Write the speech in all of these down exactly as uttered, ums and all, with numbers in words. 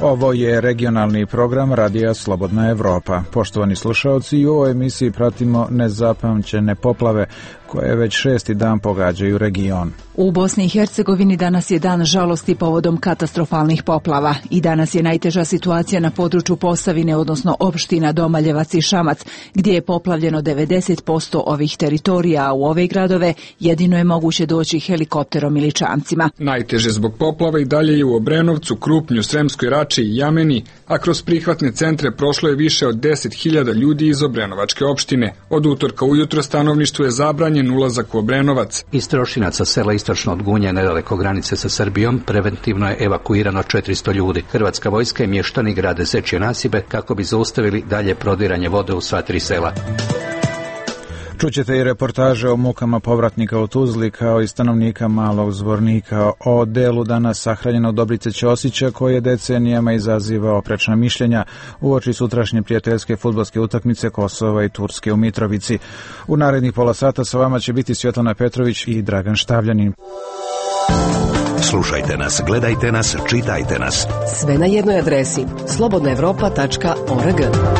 Ovo je regionalni program Radija Slobodna Evropa. Poštovani slušaoci, i u ovoj emisiji pratimo nezapamćene poplave koje već šesti dan pogađaju region. U Bosni i Hercegovini danas je dan žalosti povodom katastrofalnih poplava i danas je najteža situacija na području Posavine, odnosno opština Domaljevac i Šamac, gdje je poplavljeno devedeset posto ovih teritorija, a u ove gradove jedino je moguće doći helikopterom ili čamcima. Najteže zbog poplava i dalje je u Obrenovcu, Krupnju, Sremskoj Rači i Jameni, a kroz prihvatne centre prošlo je više od deset hiljada ljudi iz Obrenovačke opštine. Od utorka ujutro stanovništvu je zabranjen ulazak u Obrenovac. Iz Trošinaca, sela istočno od Gunje, nedaleko granice sa Srbijom, preventivno je evakuirano četiristo ljudi. Hrvatska vojska i mještani grade zečje nasipe kako bi zaustavili dalje prodiranje vode u sva tri sela. Čućete i reportaže o mukama povratnika u Tuzli, kao i stanovnika Malog Zvornika, o delu danas sahranjenog Dobrice Ćosića, koji je decenijama izaziva oprečna mišljenja uoči sutrašnje prijateljske fudbalske utakmice Kosova i Turske u Mitrovici. U narednih pola sata sa vama će biti Svjetlana Petrović i Dragan Štavljanin. Slušajte nas, gledajte nas, čitajte nas. Sve na jednoj adresi slobodna evropa tačka org.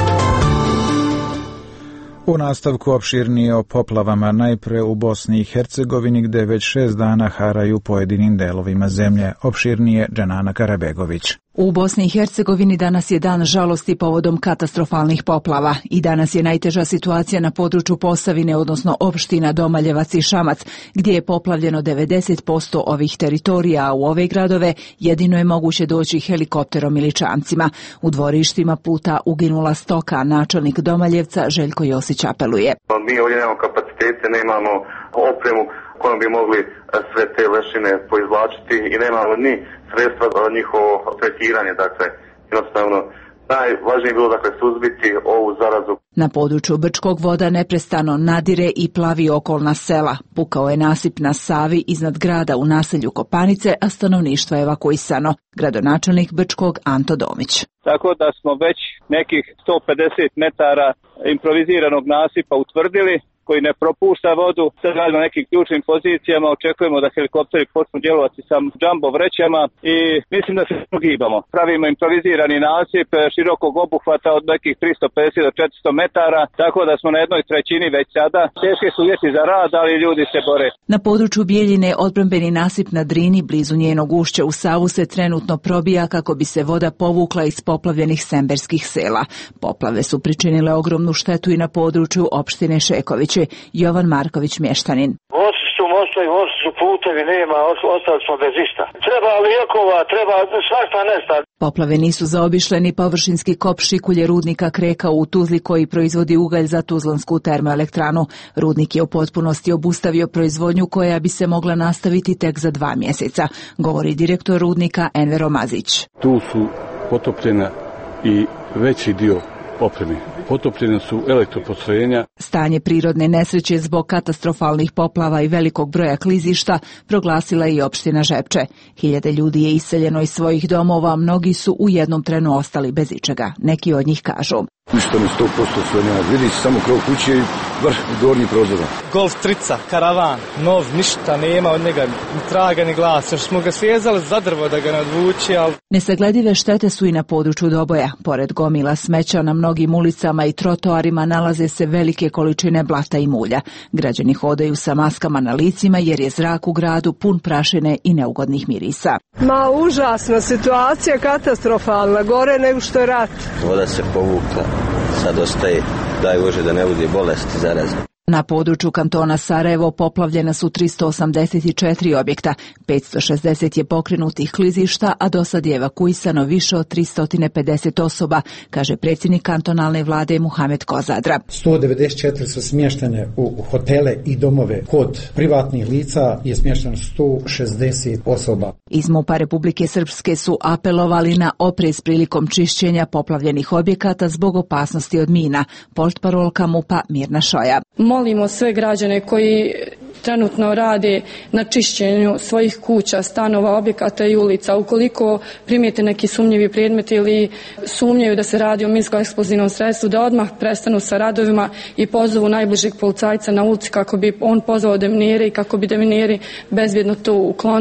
U nastavku opširnije o poplavama, najpre u Bosni i Hercegovini, gde već šest dana haraju pojedinim delovima zemlje. Opširnije Dženana Karabegović. U Bosni i Hercegovini danas je dan žalosti povodom katastrofalnih poplava i danas je najteža situacija na području Posavine, odnosno opština Domaljevac i Šamac, gdje je poplavljeno devedeset posto ovih teritorija, a u ove gradove jedino je moguće doći helikopterom ili čamcima. U dvorištima puta uginula stoka, načelnik Domaljevca Željko Josić apeluje. Mi ovdje nemamo kapacitete, nemamo opremu kojom bi mogli sve te lešine poizvlačiti i nemamo ni sredstva za njihovo tretiranje, dakle, jednostavno najvažnije je bilo, dakle, suzbiti ovu zarazu. Na području Brčkog voda neprestano nadire i plavi okolna sela. Pukao je nasip na Savi iznad grada u naselju Kopanice, a stanovništvo je evakuisano. Gradonačelnik Brčkog Anto Domić. Tako da smo već nekih sto pedeset metara improviziranog nasipa utvrdili, koji ne propušta vodu. Sad radimo na nekim ključnim pozicijama, očekujemo da helikopteri počnu djelovati sa džambo vrećama i mislim da se ugibamo. Pravimo improvizirani nasip širokog obuhvata od nekih tristo pedeset do četiristo metara, tako da smo na jednoj trećini već sada. Teške su uvjeti za rad, ali ljudi se bore. Na području Bijeljine odbrambeni nasip na Drini, blizu njenog ušća u Savu, se trenutno probija kako bi se voda povukla iz poplavljenih semberskih sela. Poplave su pričinile ogromnu štetu i na području opštine Šeković. Jovan Marković, mještanin. Moći su mostovi, moći su putevi, nema, ostali smo bez išta. Treba lijekova, treba svašta nesta. Poplave nisu zaobišle ni površinski kop šikulje rudnika Kreka u Tuzli, koji proizvodi ugalj za tuzlansku termoelektranu. Rudnik je u potpunosti obustavio proizvodnju koja bi se mogla nastaviti tek za dva mjeseca, govori direktor rudnika Envero Mazić. Tu su potopljena i veći dio opreme. Potopljene su elektropostrojenja. Stanje prirodne nesreće zbog katastrofalnih poplava i velikog broja klizišta proglasila i opština Žepče. Hiljade ljudi je iseljeno iz svojih domova, mnogi su u jednom trenu ostali bez ičega. Neki od njih kažu: Ništa mi sto posto sve nema. Vidi se samo krov kuće i vrh gornji prozora. Golf trica, karavan, nov, ništa nema od njega, ni traga ni glasa. Još smo ga svezali za drvo da ga ne odvuče, ali... Nesagledive štete su i na području Doboja. Pored gomila smeća na mnogim ulicama i trotoarima nalaze se velike količine blata i mulja. Građani hodaju sa maskama na licima jer je zrak u gradu pun prašine i neugodnih mirisa. Ma užasna situacija, katastrofalna, gore nego što je rat. Voda se povukla, sad ostaje, daj Bože da ne bude bolesti, zaraze. Na području kantona Sarajevo poplavljena su tristo osamdeset četiri objekta, petsto šezdeset je pokrenutih klizišta, a do sad je evakuisano više od tristo pedeset osoba, kaže predsjednik kantonalne vlade Muhamed Kozadra. sto devedeset četiri su smještene u hotele i domove. Kod privatnih lica je smješteno sto šezdeset osoba. Iz MUP-a Republike Srpske su apelovali na oprez prilikom čišćenja poplavljenih objekata zbog opasnosti od mina. Portparolka MUP-a Mirna Šoja. Molimo sve građane koji trenutno rade na čišćenju svojih kuća, stanova, objekata i ulica. Ukoliko primijete neki sumnjivi predmet ili sumnjaju da se radi o minsko-eksplozivnom sredstvu, da odmah prestanu sa radovima i pozovu najbližeg policajca na ulici kako bi on pozvao deminere i kako bi demineri bezbjedno to uklonili.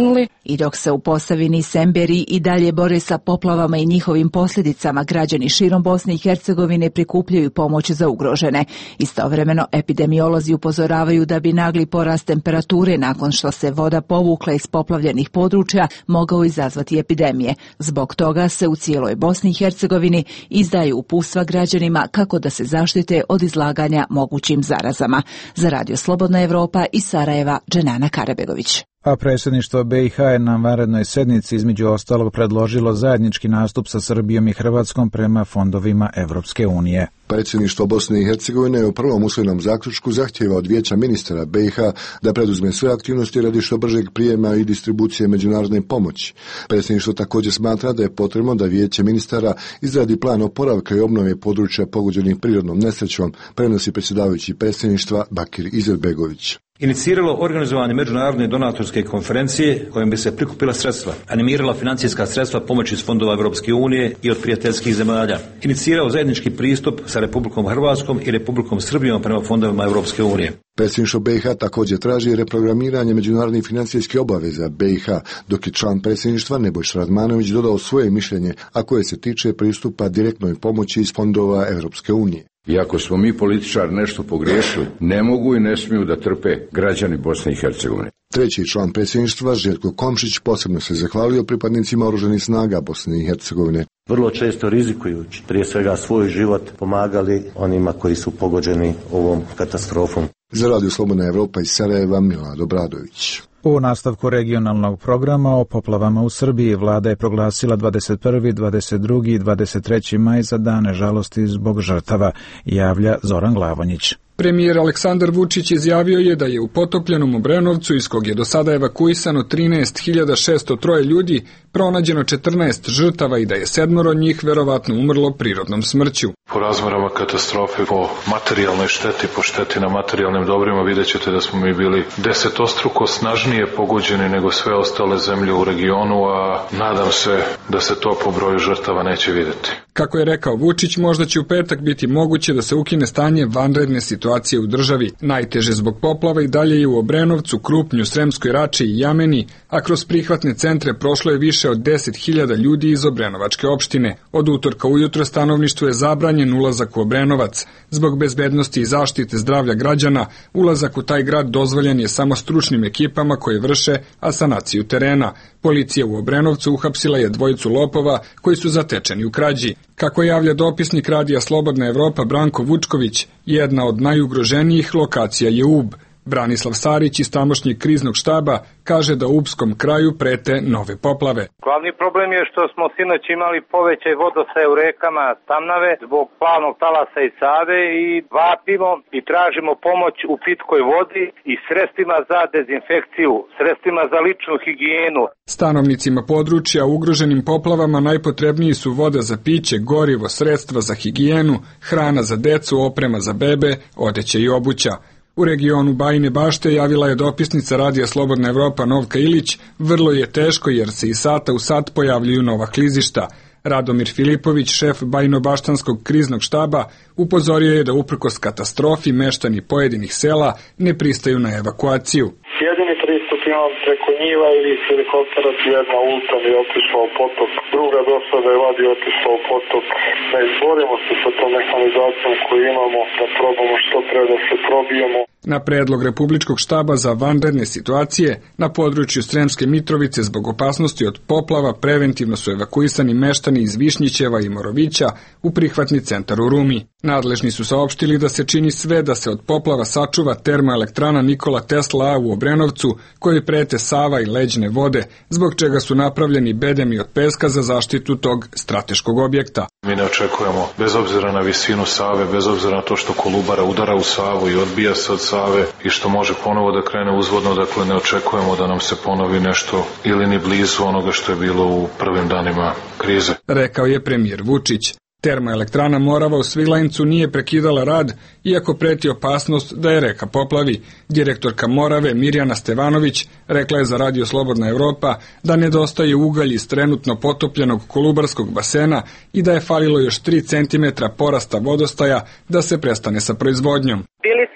I dok se u Posavini i Semberiji i dalje bore sa poplavama i njihovim posljedicama, građani širom Bosne i Hercegovine prikupljaju pomoć za ugrožene. Istovremeno, epidemiolozi upozoravaju da bi nagli porast temperature nakon što se voda povukla iz poplavljenih područja mogao izazvati epidemije. Zbog toga se u cijeloj Bosni i Hercegovini izdaju uputstva građanima kako da se zaštite od izlaganja mogućim zarazama. Za Radio Slobodna Evropa iz Sarajeva, Dženana Karabegović. A predsjedništvo B i H je na vanrednoj sednici između ostalog predložilo zajednički nastup sa Srbijom i Hrvatskom prema fondovima Evropske unije. Predsjedništvo Bosne i Hercegovine u prvom usvojenom zaključku zahtjeva od Vijeća ministara B i H da preduzme sve aktivnosti radi što bržeg prijema i distribucije međunarodne pomoći. Predsjedništvo također smatra da je potrebno da Vijeće ministara izradi plan oporavka i obnove područja pogođenih prirodnom nesrećom, prenosi predsjedavajući predsjedništva Bakir Izetbegović. Iniciralo organizovanje međunarodne donatorske konferencije kojom bi se prikupila sredstva, animirala financijska sredstva pomoći iz fondova Europske unije i od prijateljskih zemalja, inicirao zajednički pristup sa Republikom Hrvatskom i Republikom Srbijom prema fondovima Europske unije. Predsjedništvo B i H također traži reprogramiranje međunarodnih financijskih obaveza B i H, dok je član predsjedništva Nebojša Radmanović dodao svoje mišljenje, a koje se tiče pristupa direktnoj pomoći iz fondova Europske unije. Iako smo mi političari nešto pogriješili, ne mogu i ne smiju da trpe građani Bosne i Hercegovine. Treći član predsjedništva, Željko Komšić, posebno se zahvalio pripadnicima oružanih snaga Bosne i Hercegovine. Vrlo često rizikujući, prije svega svoj život, pomagali onima koji su pogođeni ovom katastrofom. Za Radio Slobodna Evropa iz Sarajeva, Milad Obradović. U nastavku regionalnog programa o poplavama u Srbiji vlada je proglasila dvadeset prvi, dvadeset drugi i dvadeset treći maj za dane žalosti zbog žrtava, javlja Zoran Glavonjić. Premijer Aleksandar Vučić izjavio je da je u potopljenom Obrenovcu, iz kog je do sada evakuisano trinaest hiljada šesto tri ljudi, pronađeno četrnaest žrtava i da je sedmoro njih verovatno umrlo prirodnom smrću. Po razmerama katastrofe, po materijalnoj šteti, po šteti na materijalnim dobrima, vidjet ćete da smo mi bili desetostruko snažnije pogođeni nego sve ostale zemlje u regionu, a nadam se da se to po broju žrtava neće vidjeti. Kako je rekao Vučić, možda će u petak biti moguće da se ukine stanje vanredne situacije u državi. Najteže zbog poplava i dalje je u Obrenovcu, Krupnju, Sremskoj Rači i Jameni, a kroz prihvatne centre prošlo je više od deset hiljada ljudi iz Obrenovačke opštine. Od utorka ujutro stanovništvu je zabranjen ulazak u Obrenovac. Zbog bezbednosti i zaštite zdravlja građana, ulazak u taj grad dozvoljen je samo stručnim ekipama koje vrše asanaciju terena. Policija u Obrenovcu uhapsila je dvojicu lopova koji su zatečeni u krađi. Kako javlja dopisnik Radija Slobodna Evropa Branko Vučković, jedna od najugroženijih lokacija je Ub. Branislav Sarić iz tamošnjeg kriznog štaba kaže da u Ubskom kraju prete nove poplave. Glavni problem je što smo sinoć imali povećaj vodostaja u rekama Tamnave zbog plavnog talasa i Save i vapimo i tražimo pomoć u pitkoj vodi i sredstvima za dezinfekciju, sredstvima za ličnu higijenu. Stanovnicima područja ugroženim poplavama najpotrebniji su voda za piće, gorivo, sredstva za higijenu, hrana za decu, oprema za bebe, odeća i obuća. U regionu Bajine Bašte javila je dopisnica Radija Slobodna Evropa Novka Ilić, vrlo je teško jer se iz sata u sat pojavljuju nova klizišta. Radomir Filipović, šef Bajinobaštanskog kriznog štaba, upozorio je da uprkos katastrofi meštani pojedinih sela ne pristaju na evakuaciju. Jedini pristup imam preko njiva ili iz helikoptera, jedna ulica mi je otišla u potok, druga dosada je vadi otišla u potok. Ne izborimo se sa tom mehanizacijom koju imamo, da probamo što treba da se probijemo. Na predlog Republičkog štaba za vanredne situacije, na području Sremske Mitrovice zbog opasnosti od poplava preventivno su evakuisani meštani iz Višnjićeva i Morovića u prihvatni centar u Rumi. Nadležni su saopštili da se čini sve da se od poplava sačuva termoelektrana Nikola Tesla A u Obrenovcu, koji prete Sava i leđne vode, zbog čega su napravljeni bedemi od peska za zaštitu tog strateškog objekta. Mi ne očekujemo, bez obzira na visinu Save, bez obzira na to što Kolubara udara u Savu i odbija se od Save i što može ponovo da krene uzvodno, dakle ne očekujemo da nam se ponovi nešto ili ni blizu onoga što je bilo u prvim danima krize. Rekao je premijer Vučić. Termoelektrana Morava u Svilajncu nije prekidala rad, iako preti opasnost da je reka poplavi. Direktorka Morave Mirjana Stevanović rekla je za Radio Slobodna Evropa da nedostaje ugalj iz trenutno potopljenog Kolubarskog basena i da je falilo još tri centimetra porasta vodostaja da se prestane sa proizvodnjom. Bili smo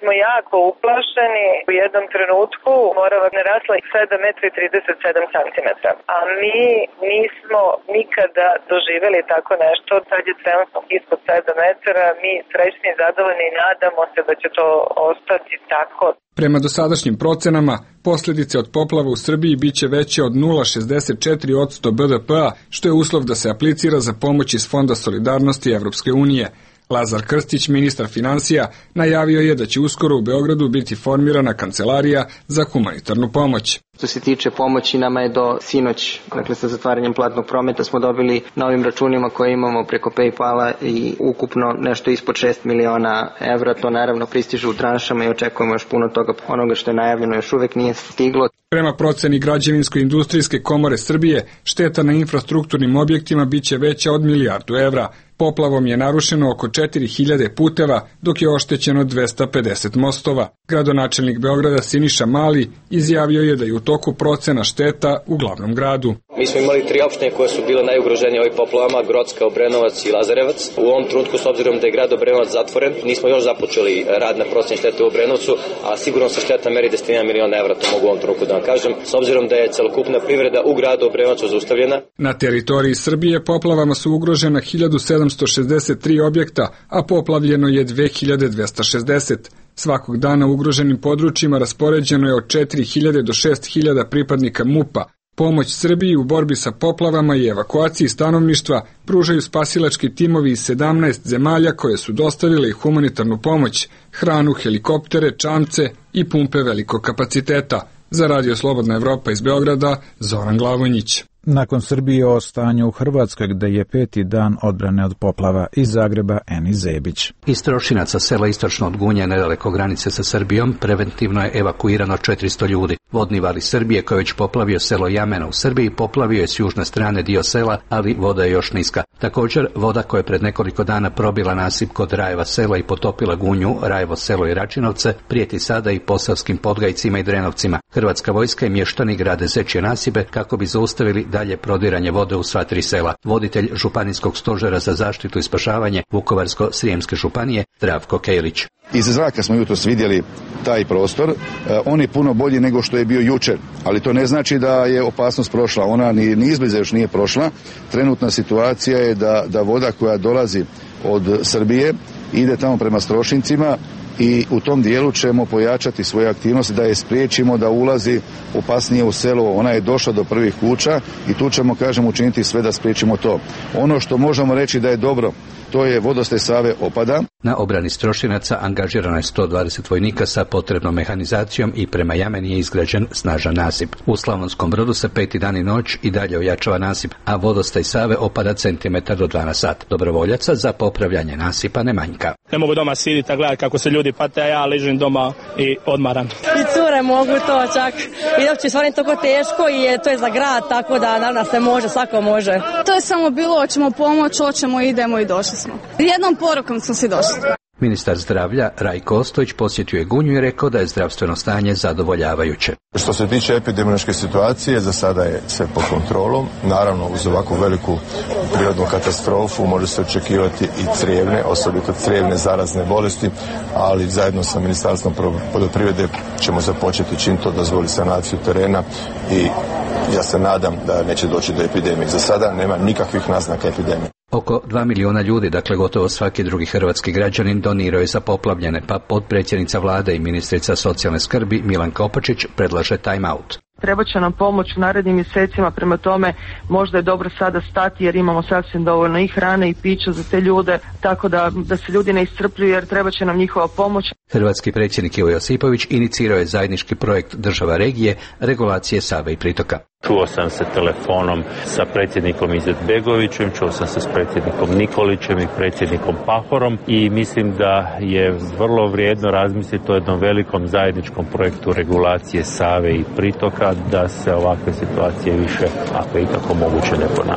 smo jako uplašeni. U jednom trenutku morava je narasla sedam metara i trideset sedam centimetara. A mi nismo nikada doživjeli tako nešto. Sad je trenutno ispod sedam metara. Mi srećni i zadovoljni i nadamo se da će to ostati tako. Prema dosadašnjim procenama, posljedice od poplava u Srbiji biće veće od nula zarez šezdeset četiri posto B D P-a, što je uslov da se aplicira za pomoć iz Fonda solidarnosti Evropske unije. Lazar Krstić, ministar financija, najavio je da će uskoro u Beogradu biti formirana kancelarija za humanitarnu pomoć. Što se tiče pomoći, nama je do sinoć, dakle sa zatvaranjem platnog prometa, smo dobili na ovim računima koje imamo preko PayPala i ukupno nešto ispod šest miliona evra. To naravno pristiže u tranšama i očekujemo još puno toga. Onoga što je najavljeno još uvek nije stiglo. Prema proceni Građevinsko-industrijske komore Srbije, šteta na infrastrukturnim objektima biće veća od milijardu evra. Poplavom je narušeno oko četiri hiljade puteva, dok je oštećeno dvesta pedeset mostova. Gradonačelnik Beograda Siniša Mali izjavio je da je u toku procena šteta u glavnom gradu. Mi smo imali tri opštine koje su bile najugroženije ovim poplavama, Grocka, Obrenovac i Lazarevac. U ovom trenutku, s obzirom da je grad Obrenovac zatvoren, nismo još započeli rad na proceni štete u Obrenovcu, a sigurno se šteta meri desetina miliona evra, to mogu u ovom trenutku da vam kažem, s obzirom da je celokupna privreda u gradu Obrenovcu zaustavljena. Na teritoriji Srbije poplavama su ugrožena hiljadu sedamsto šezdeset tri objekta, a poplavljeno je dve hiljade dvesta šezdeset. Svakog dana u ugroženim područjima raspoređeno je od četiri hiljade do šest hiljada pripadnika MUP-a. Pomoć Srbiji u borbi sa poplavama i evakuaciji stanovništva pružaju spasilački timovi iz sedamnaest zemalja koje su dostavile i humanitarnu pomoć, hranu, helikoptere, čamce i pumpe velikog kapaciteta. Za Radio Slobodna Evropa iz Beograda, Zoran Glavonjić. Nakon Srbije o stanju u Hrvatskoj, gde je peti dan odbrane od poplava, iz Zagreba Eni Zebić. Iz Trošinaca, sela istočno od Gunje, nedaleko granice sa Srbijom, preventivno je evakuirano četiristo ljudi. Vodni val iz Srbije, koji je već poplavio selo Jamena u Srbiji, poplavio je s južne strane dio sela, ali voda je još niska. Također, voda koja je pred nekoliko dana probila nasip kod Rajeva sela i potopila Gunju, Rajevo selo i Račinovce, prijeti sada i Posavskim Podgajcima i Drenovcima. Hrvatska vojska i mještani grade zečje nasipe kako bi zaustavili dalje prodiranje vode u sva tri sela. Voditelj Županijskog stožera za zaštitu i spašavanje Vukovarsko-srijemske županije, Zdravko Kejlić. Iz zraka smo jutros vidjeli taj prostor. On je puno bolji nego što je bio jučer, ali to ne znači da je opasnost prošla. Ona ni, ni izbliza još nije prošla. Trenutna situacija je da, da voda koja dolazi od Srbije ide tamo prema Strošincima i u tom dijelu ćemo pojačati svoje aktivnosti da je spriječimo da ulazi opasnije u selo. Ona je došla do prvih kuća i tu ćemo, kažem, učiniti sve da spriječimo to. Ono što možemo reći da je dobro, to je vodostaj Save opada. Na obrani Strošinaca angažirano je sto dvadeset vojnika sa potrebnom mehanizacijom i prema Jameni je izgrađen snažan nasip. U Slavonskom Brodu se peti dan i noć i dalje ojačava nasip, a vodostaj Save opada centimetar do dva na sat. Dobrovoljaca za popravljanje nasipa ne manjka. Ne mogu doma siditi, a gledati kako se ljudi pate, a ja ležim doma i odmaram. I cure mogu to čak. I dok će stvarno toliko teško i je, to je za grad, tako da danas se može, svako može. To je samo bilo, hoćemo pomoć, hoćemo, idemo i došli smo. Jednom porukom smo si došli. Ministar zdravlja Rajko Ostojić posjetio je Gunju i rekao da je zdravstveno stanje zadovoljavajuće. Što se tiče epidemiološke situacije, za sada je sve pod kontrolom. Naravno, uz ovakvu veliku prirodnu katastrofu može se očekivati i crijevne, osobito crijevne zarazne bolesti, ali zajedno sa Ministarstvom poljoprivrede ćemo započeti čim to dozvoli sanaciju terena i ja se nadam da neće doći do epidemije. Za sada nema nikakvih naznaka epidemije. Oko dva miliona ljudi, dakle gotovo svaki drugi hrvatski građanin, donirao je za poplavljene, pa potpredsjednica vlade i ministrica socijalne skrbi Milanka Opačić predlaže time out. Treba će nam pomoć u narednim mjesecima, prema tome možda je dobro sada stati jer imamo sasvim dovoljno i hrane i pića za te ljude, tako da, da se ljudi ne iscrpljuju jer treba će nam njihova pomoć. Hrvatski predsjednik Ivo Josipović inicirao je zajednički projekt država regije regulacije Save i pritoka. Čuo sam se telefonom sa predsjednikom Izetbegovićem, čuo sam se s predsjednikom Nikolićem i predsjednikom Pahorom i mislim da je vrlo vrijedno razmisliti o jednom velikom zajedničkom projektu regulacije Save i pritoka da se ovakve situacije više, ako je ikako moguće, ne ponavljaju.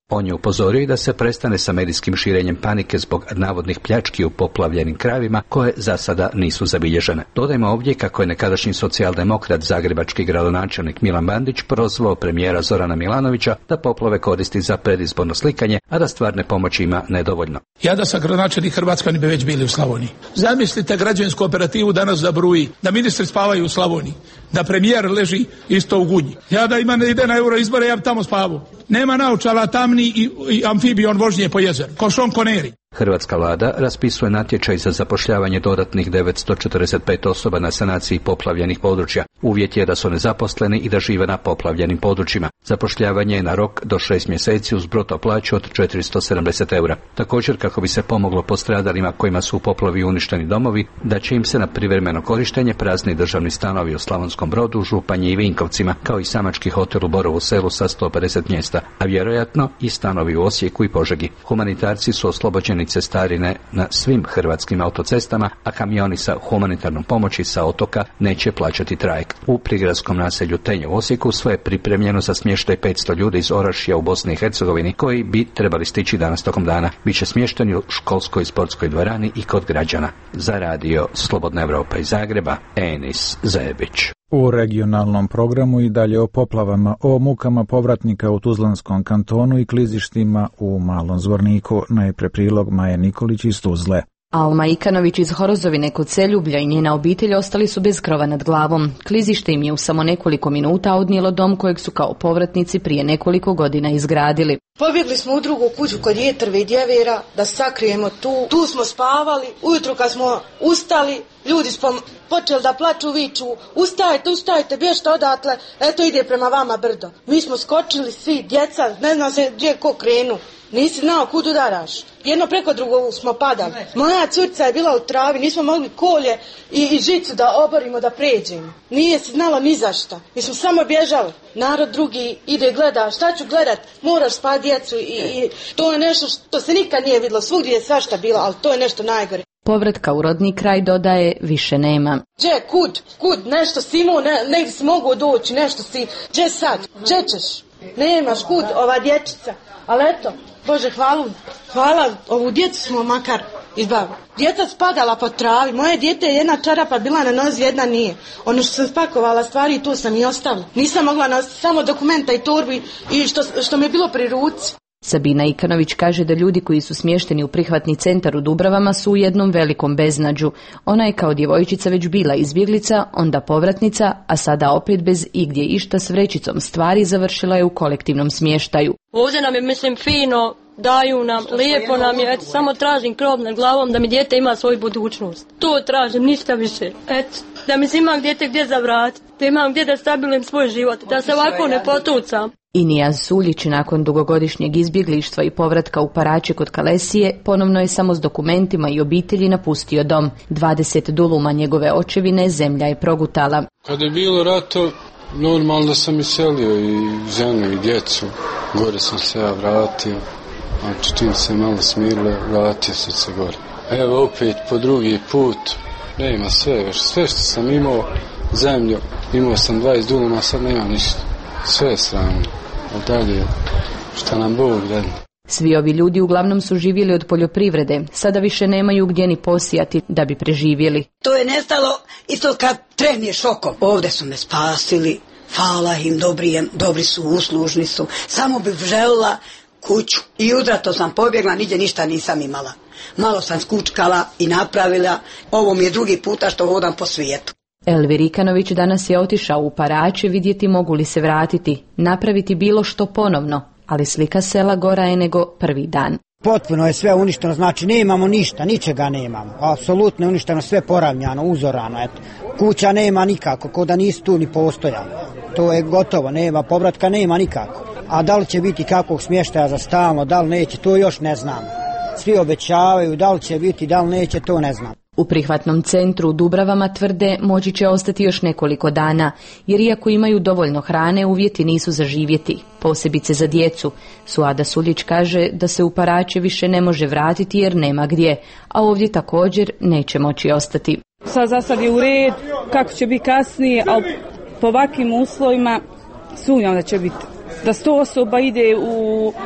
On je upozorio i da se prestane sa medijskim širenjem panike zbog navodnih pljački u poplavljenim krajevima koje za sada nisu zabilježene. Dodajmo ovdje kako je nekadašnji socijaldemokrat, zagrebački gradonačelnik Milan Bandić prozvao premijera Zorana Milanovića da poplave koristi za predizborno slikanje, a da stvarne pomoći ima nedovoljno. Ja da sam gradonačelnik Hrvatska ni bi već bili u Slavoniji. Zamislite građevinsku operativu danas da bruji, da ministri spavaju u Slavoniji, da premijer leži isto u Gunji. Ja da ima ne ide na euro izbore, ja bi tamo spavao. Nema naučala, tamni i, i amfibion vožnje po jezeru, ko Sean Connery. Hrvatska vlada raspisuje natječaj za zapošljavanje dodatnih devetsto četrdeset pet osoba na sanaciji poplavljenih područja. Uvjet je da su nezaposleni i da žive na poplavljenim područjima. Zapošljavanje je na rok do šest mjeseci uz bruto plaću od četiristo sedamdeset eura. Također, kako bi se pomoglo postradalima kojima su u poplavi uništeni domovi, da će im se na privremeno korištenje prazni državni stanovi u Slavonskom Brodu, Županji i Vinkovcima, kao i samački hotel u Borovu Selu sa sto pedeset mjesta, a vjerojatno i stanovi u Osijeku i Požegi. Humanitarci su oslobođeni cestarine na svim hrvatskim autocestama, a kamioni sa humanitarnom pomoći sa otoka neće plaćati trajekt. U prigradskom naselju Tenje u Osijeku sve je pripremljeno za smještaj petsto ljudi iz Orašja u Bosni i Hercegovini koji bi trebali stići danas tokom dana. Biće smješteni u školskoj i sportskoj dvorani i kod građana. Za radio Slobodna Evropa iz Zagreba, Enis Zebić. U regionalnom programu i dalje o poplavama, o mukama povratnika u Tuzlanskom kantonu i klizištima u Malom Zvorniku. Najpre prilog Maje Nikolić iz Tuzle. Alma Ikanović iz Horozovine kod Seljublja i njena obitelj ostali su bez krova nad glavom. Klizište im je u samo nekoliko minuta odnijelo dom kojeg su kao povratnici prije nekoliko godina izgradili. Pobjegli smo u drugu kuću kod jetrve i djevera da sakrijemo tu. Tu smo spavali. Ujutro kad smo ustali, ljudi smo počeli da plaču, viču: ustajte, ustajte, bježite odatle, eto ide prema vama brdo. Mi smo skočili svi, djeca, ne zna se gdje ko krenu. Nisi znao kud udaraš. Jedno preko drugog smo padali. Moja curca je bila u travi, nismo mogli kolje i, i žicu da oborimo da pređemo. Nije se znalo ni za šta. Mi smo samo bježali. Narod drugi ide gleda, šta ću gledat, moraš spati djecu i, i to je nešto što se nikad nije vidjelo. Svugdje je svašta bilo, ali to je nešto najgore. Povratka u rodni kraj, dodaje, više nema. Gdje, kud, kud, nešto si imao, ne, negdje si mogao doći, nešto si, gdje sad, gdje ćeš? Nemaš kud, ova dječica, ali eto, Bože, hvala, hvala, ovu djecu smo makar izbavili. Djeca spadala po travi, moje dijete je jedna čarapa bila na nozi, jedna nije. Ono što sam spakovala stvari, tu sam i ostavila. Nisam mogla nositi samo dokumenta i torbi i što, što mi je bilo pri ruci. Sabina Ikanović kaže da ljudi koji su smješteni u prihvatni centar u Dubravama su u jednom velikom beznađu. Ona je kao djevojčica već bila izbjeglica, onda povratnica, a sada opet bez igdje išta s vrećicom stvari završila je u kolektivnom smještaju. Ovdje nam je, mislim, fino, daju nam, lijepo nam je, eto, samo tražim krov nad glavom da mi dijete ima svoju budućnost. To tražim, ništa više. Eto, da mi se imam dijete gdje zavratiti, da imam gdje da stabilujem svoj život, da se ovako ne potucam. I Nijaz Suljić nakon dugogodišnjeg izbjeglištva i povratka u Parače kod Kalesije ponovno je samo s dokumentima i obitelji napustio dom. dvadeset duluma njegove očevine zemlja je progutala. Kada je bilo rato, normalno sam iselio i ženu i djecu. Gore sam se ja vratio. Znači čim se malo smirilo, vratio sam se gore. Evo opet po drugi put, nema sve još. Sve što sam imao, zemlju, imao sam dvadeset duluma, sad nema ništa. Sve je sramno. A dalje, šta nam Bog radi. Svi ovi ljudi uglavnom su živjeli od poljoprivrede, sada više nemaju gdje ni posijati da bi preživjeli. To je nestalo isto kad trehneš okom. Ovdje su me spasili, hvala im, dobri, dobri su, uslužni su. Samo bih željela kuću i udrato sam pobjegla, nigdje ništa nisam imala. Malo sam skučkala i napravila, ovo mi je drugi puta što hodam po svijetu. Elvir Ikanović danas je otišao u Parače vidjeti mogu li se vratiti, napraviti bilo što ponovno, ali slika sela gora je nego prvi dan. Potpuno je sve uništeno, znači nemamo ništa, ničega nemamo, apsolutno je uništeno, sve poravnjano, uzorano, eto. Kuća nema nikako, ko da nisu tu ni postojali, to je gotovo, nema povratka, nema nikako. A da li će biti kakvog smještaja za stalno, da li neće, to još ne znamo. Svi obećavaju, da li će biti, da li neće, to ne znam. U prihvatnom centru u Dubravama tvrde moći će ostati još nekoliko dana, jer iako imaju dovoljno hrane, uvjeti nisu za živjeti, posebice za djecu. Suada Suljić kaže da se u Parače više ne može vratiti jer nema gdje, a ovdje također neće moći ostati. Sad za sad je u red, kako će biti kasnije, ali po ovakvim uslovima sumnjam da će biti. Da sto osoba ide u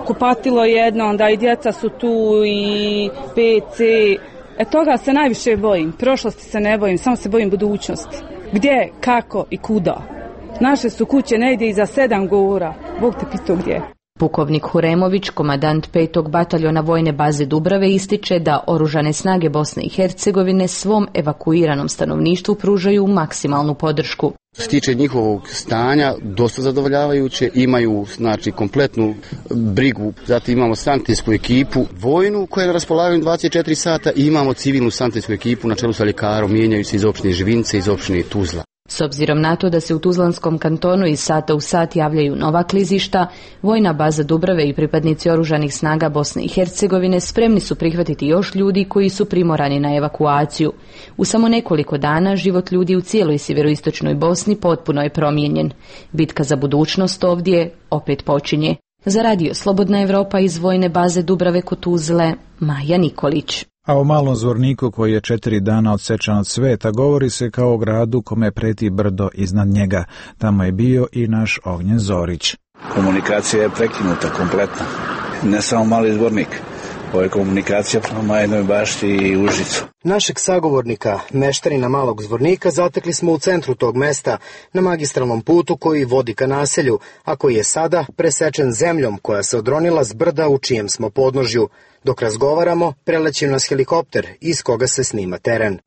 kupatilo jedno, onda i djeca su tu i pe ce. E toga se najviše bojim. Prošlosti se ne bojim, samo se bojim budućnosti. Gdje, kako i kuda. Naše su kuće negdje iza sedam gora. Bog te pitao gdje. Pukovnik Huremović, komandant petog bataljona vojne baze Dubrave, ističe da oružane snage Bosne i Hercegovine svom evakuiranom stanovništvu pružaju maksimalnu podršku. Što se tiče njihovog stanja, dosta zadovoljavajuće, imaju znači kompletnu brigu, zatim imamo sanitetskú ekipu vojnu koja je na raspolaganju dvadeset četiri sata i imamo civilnu sanitetskú ekipu na čelu sa ljekarom, mijenjaju se iz opštine Živince, iz opštine Tuzla. S obzirom na to da se u Tuzlanskom kantonu iz sata u sat javljaju nova klizišta, vojna baza Dubrave i pripadnici oružanih snaga Bosne i Hercegovine spremni su prihvatiti još ljudi koji su primorani na evakuaciju. U samo nekoliko dana život ljudi u cijeloj sjeveroistočnoj Bosni potpuno je promijenjen. Bitka za budućnost ovdje opet počinje. Za radio Slobodna Evropa iz vojne baze Dubrave kod Tuzle, Maja Nikolić. A o Malom Zvorniku, koji je četiri dana odsečan od sveta, govori se kao o gradu kome preti brdo iznad njega. Tamo je bio i naš Ognjen Zorić. Komunikacija je prekinuta kompletno. Ne samo Mali Zvornik. Ovo je komunikacija prema Majinoj Bašti i Užicu. Našeg sagovornika, meštanina Malog Zvornika, zatekli smo u centru tog mesta, na magistralnom putu koji vodi ka naselju, a koji je sada presečen zemljom koja se odronila s brda u čijem smo podnožju. Dok razgovaramo, preleće nas helikopter iz koga se snima teren.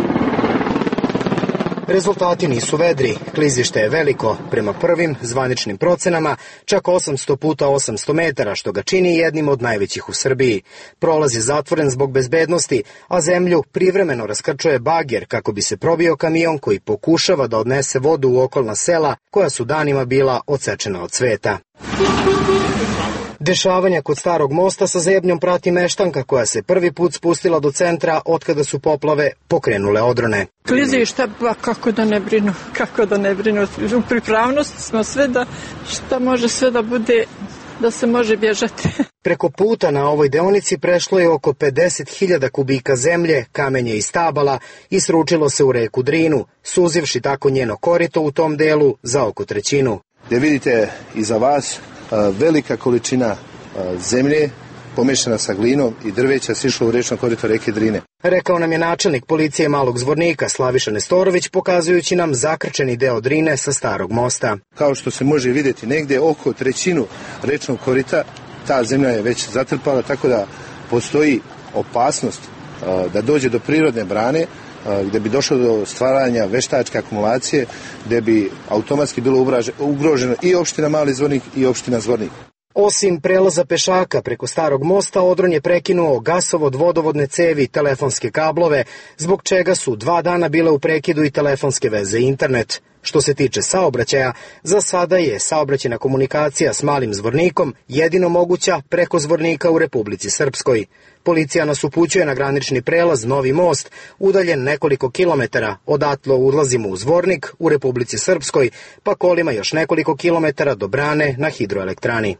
Rezultati nisu vedri, klizište je veliko, prema prvim zvaničnim procenama, čak osamsto puta osamsto metara, što ga čini jednim od najvećih u Srbiji. Prolaz je zatvoren zbog bezbednosti, a zemlju privremeno raskrčuje bager kako bi se probio kamion koji pokušava da odnese vodu u okolna sela koja su danima bila odsečena od sveta. Dešavanja kod Starog mosta sa zebnjom prati meštanka koja se prvi put spustila do centra otkada su poplave pokrenule odrone. Klizišta, pa kako da ne brinu, kako da ne brinu. U pripravnosti smo sve da šta može sve da bude, da se može bježati. Preko puta na ovoj deonici prešlo je oko pedeset hiljada kubika zemlje, kamenje i stabala i sručilo se u reku Drinu, suzivši tako njeno korito u tom delu za oko trećinu. Gdje vidite iza vas velika količina zemlje pomešana sa glinom i drveća sišla u rečno korito reke Drine. Rekao nam je načelnik policije Malog Zvornika Slaviša Nestorović, pokazujući nam zakrčeni deo Drine sa Starog mosta. Kao što se može vidjeti negdje oko trećinu rečnog korita, ta zemlja je već zatrpala, tako da postoji opasnost da dođe do prirodne brane, gdje bi došlo do stvaranja veštačke akumulacije, gdje bi automatski bilo ugroženo i opština Mali Zvornik i opština Zvornik. Osim prelaza pešaka preko Starog mosta, odron je prekinuo gasovod, vodovodne cevi i telefonske kablove, zbog čega su dva dana bile u prekidu i telefonske veze i internet. Što se tiče saobraćaja, za sada je saobraćajna komunikacija s Malim Zvornikom jedino moguća preko Zvornika u Republici Srpskoj. Policija nas upućuje na granični prelaz Novi most, udaljen nekoliko kilometara, odatle ulazimo u Zvornik u Republici Srpskoj, pa kolima još nekoliko kilometara do brane na hidroelektrani.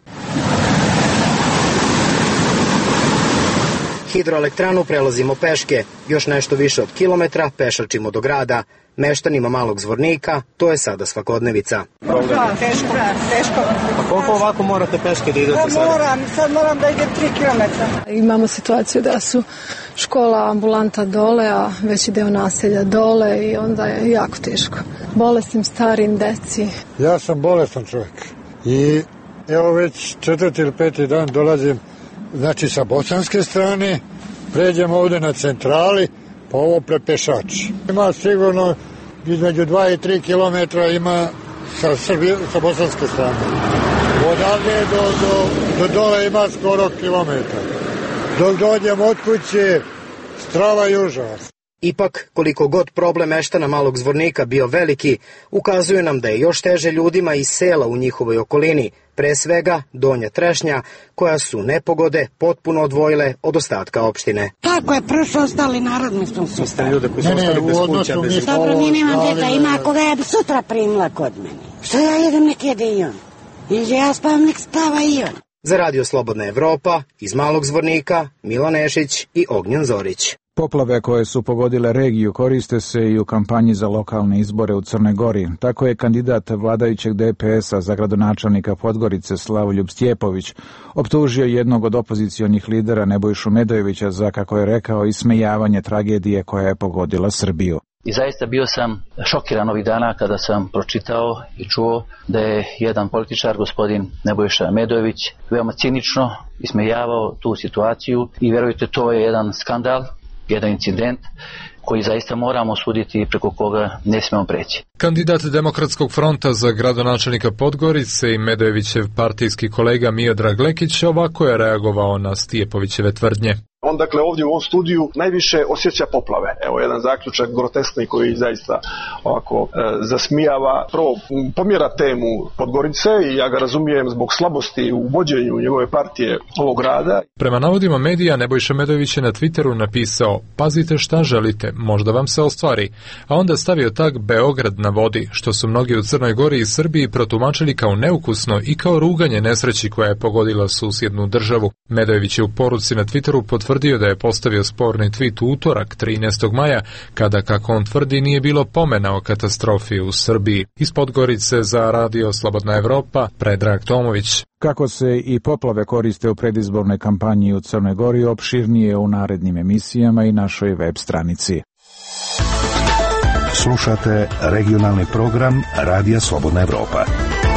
Hidroelektranu prelazimo peške, još nešto više od kilometra pešačimo do grada. Meštanima Malog Zvornika to je sada svakodnevica. Teško, teško. A koliko ovako morate peške da idete sada? Moram, sad moram da idem tri kilometra. Imamo situaciju da su škola, ambulanta dole, a veći deo naselja dole i onda je jako teško. Bolesnim, starim, deci. Ja sam bolestan čovjek i evo već četvrti ili peti dan dolazim, znači sa bosanske strane, pređem ovdje na centrali, pa ovo prepešači. Ima sigurno između dva i tri kilometra ima sa, Srbije, sa bosanske strane. Odavde do, do, do dole ima skoro kilometar. Dok dođem od kuće, strava i užas. Ipak, koliko god problem meštana Malog Zvornika bio veliki, ukazuje nam da je još teže ljudima iz sela u njihovoj okolini, pre svega Donja Trešnja, koja su nepogode potpuno odvojile od ostatka opštine. Tako je, prošlo ostali narod, mislim su. Ste ljude koji su ostali bez kuća, bez... Dobro, ni nemam deta, ima koga ja bi sutra primila kod mene. Što ja idem, nek jede i on. I ja spavam, nek spava i on. Za radio Slobodna Evropa, iz Malog Zvornika, Milan Nešić i Ognjen Zorić. Poplave koje su pogodile regiju koriste se i u kampanji za lokalne izbore u Crnoj Gori. Tako je kandidat vladajućeg D P S-a za gradonačelnika Podgorice Slavoljub Stjepović optužio jednog od opozicionih lidera Nebojšu Medojevića za, kako je rekao, ismejavanje tragedije koja je pogodila Srbiju. I zaista bio sam šokiran ovih dana kada sam pročitao i čuo da je jedan političar, gospodin Nebojša Medojević, veoma cinično ismejavao tu situaciju i vjerujte, to je jedan skandal, jedan incident koji zaista moramo osuditi i preko koga ne smijemo preći. Kandidat Demokratskog fronta za gradonačelnika Podgorice i Medojevićev partijski kolega Miodrag Lekić ovako je reagovao na Stjepovićeve tvrdnje. On dakle ovdje u ovom studiju najviše osjeća poplave. Evo jedan zaključak groteskni koji zaista ovako e, zasmijava. Prvo pomjera temu Podgorice i ja ga razumijem zbog slabosti u vođenju njegove partije ovog grada. Prema navodima medija, Nebojša Medojević je na Twitteru napisao: pazite šta želite, možda vam se ostvari, a onda stavio tag Beograd na vodi, što su mnogi u Crnoj Gori i Srbiji protumačili kao neukusno i kao ruganje nesreći koja je pogodila susjednu državu. Medojević je u poruci na Twitteru potvrdio tvrdio da je postavio sporni tweet u utorak trinaestog maja, kada, kako on tvrdi, nije bilo pomena o katastrofi u Srbiji. Iz Podgorice za Radio Slobodna Evropa, Predrag Tomović. Kako se i poplave koriste u predizbornoj kampanji u Crnoj Gori, opširnije u narednim emisijama i našoj web stranici. Slušate regionalni program Radija Slobodna Evropa.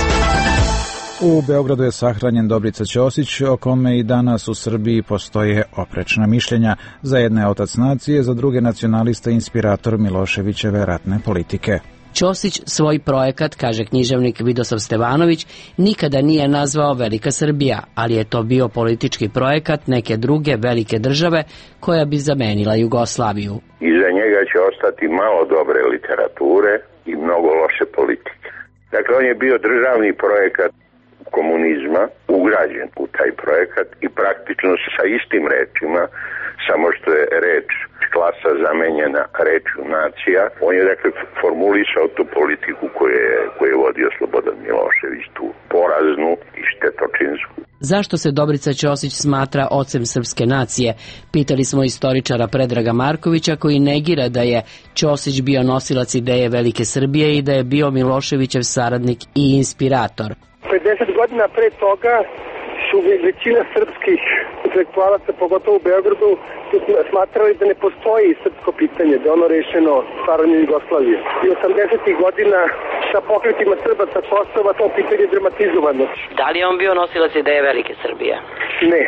U Beogradu je sahranjen Dobrica Ćosić, o kome i danas u Srbiji postoje oprečna mišljenja. Za jedne je otac nacije, za druge nacionalista i inspirator Miloševićeve ratne politike. Ćosić svoj projekat, kaže književnik Vidosav Stevanović, nikada nije nazvao Velika Srbija, ali je to bio politički projekat neke druge velike države koja bi zamenila Jugoslaviju. Iza njega će ostati malo dobre literature i mnogo loše politike. Dakle, on je bio državni projekat komunizma, ugrađen u taj projekat i praktično sa istim rečima, samo što je reč klasa zamenjena rečju nacija. On je dakle formulisao tu politiku koju je, koju je vodio Slobodan Milošević, tu poraznu i štetočinsku. Zašto se Dobrica Ćosić smatra ocem srpske nacije? Pitali smo istoričara Predraga Markovića, koji negira da je Ćosić bio nosilac ideje Velike Srbije i da je bio Miloševićev saradnik i inspirator. pedeset godina pre toga su većina srpskih intelektualaca, pogotovo u Beogradu, smatrali da ne postoji srpsko pitanje, da je ono rešeno stvaranjem Jugoslavije. I osamdesetih godina sa pokretima Srba sa Kosova to pitanje je dramatizovano. Da li je on bio nosilac ideje Velike Srbije? Ne.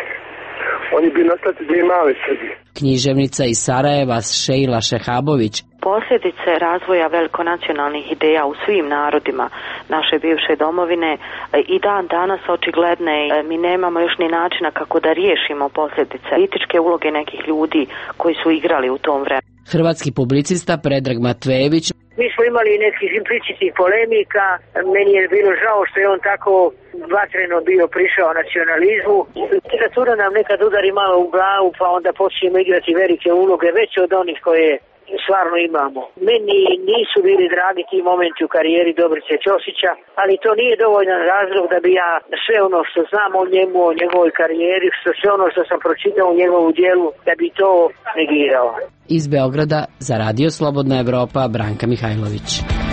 On je bio nosilac ideje Male Srbije. Književnica iz Sarajeva Šejla Šehabović. Posljedice razvoja velikonacionalnih ideja u svim narodima naše bivše domovine i dan danas očigledne. Mi nemamo još ni načina kako da riješimo posljedice političke uloge nekih ljudi koji su igrali u tom vremenu. Hrvatski publicista Predrag Matvejević. Mi smo imali nekih implicitnih polemika, meni je bilo žao što je on tako vatreno bio prišao nacionalizmu. Literatura nam nekad udari malo u glavu, pa onda počnemo igrati velike uloge, veće od onih koje stvarno imamo. Meni nisu bili dragi ti momenti u karijeri Dobrice Ćosića, ali to nije dovoljan razlog da bi ja sve ono što znam o njemu, o njegovoj karijeri, što sve ono što sam pročitao u njegovu djelu, da bi to negirao. Iz Beograda za Radio Slobodna Evropa, Branka Mihajlović.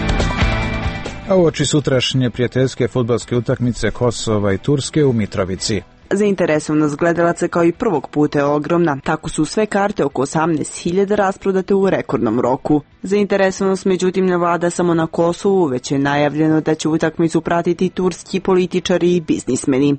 A uoči sutrašnje prijateljske fudbalske utakmice Kosova i Turske u Mitrovici. Zainteresovanost gledalaca kao i prvog puta je ogromna, tako su sve karte oko osamnaest hiljada rasprodate u rekordnom roku. Zainteresovanost međutim ne vlada samo na Kosovu, već je najavljeno da će utakmicu pratiti turski političari i biznismeni.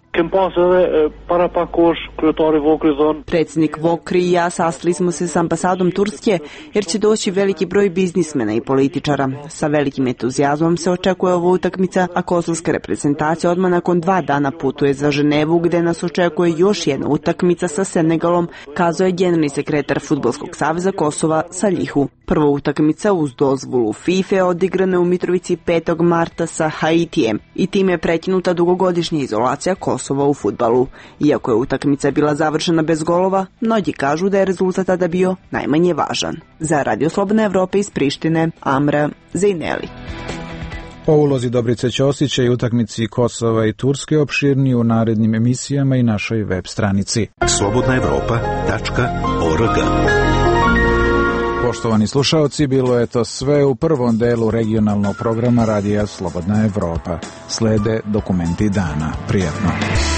Predsjednik Vokri i ja sastali smo se s ambasadom Turske jer će doći veliki broj biznismena i političara. Sa velikim entuzijazmom se očekuje ova utakmica, a kosovska reprezentacija odmah nakon dva dana putuje za Ženevu, gde nas očekuje još jedna utakmica sa Senegalom, kazao je generalni sekretar Fudbalskog saveza Kosova Saljihu. Prva utakmica uz dozvolu FIFA odigrana je u Mitrovici petog marta sa Haitijem i time je prekinuta dugogodišnja izolacija Kosova u fudbalu. Iako je utakmica bila završena bez golova, mnogi kažu da je rezultat tada bio najmanje važan. Za Radio Slobodna Evropa iz Prištine, Amra Zejneli. O ulozi Dobrice Ćosića i utakmici Kosova i Turske opširnije u narednim emisijama i našoj web stranici. slobodna evropa tačka org Poštovani slušaoci, bilo je to sve u prvom delu regionalnog programa Radija Slobodna Evropa. Slede dokumenti dana. Prijatno.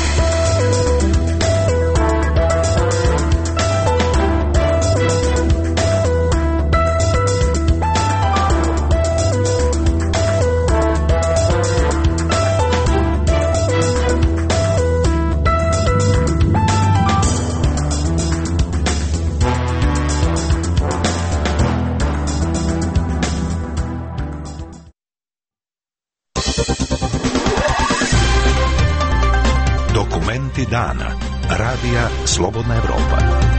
Dana. Radija Slobodna Evropa.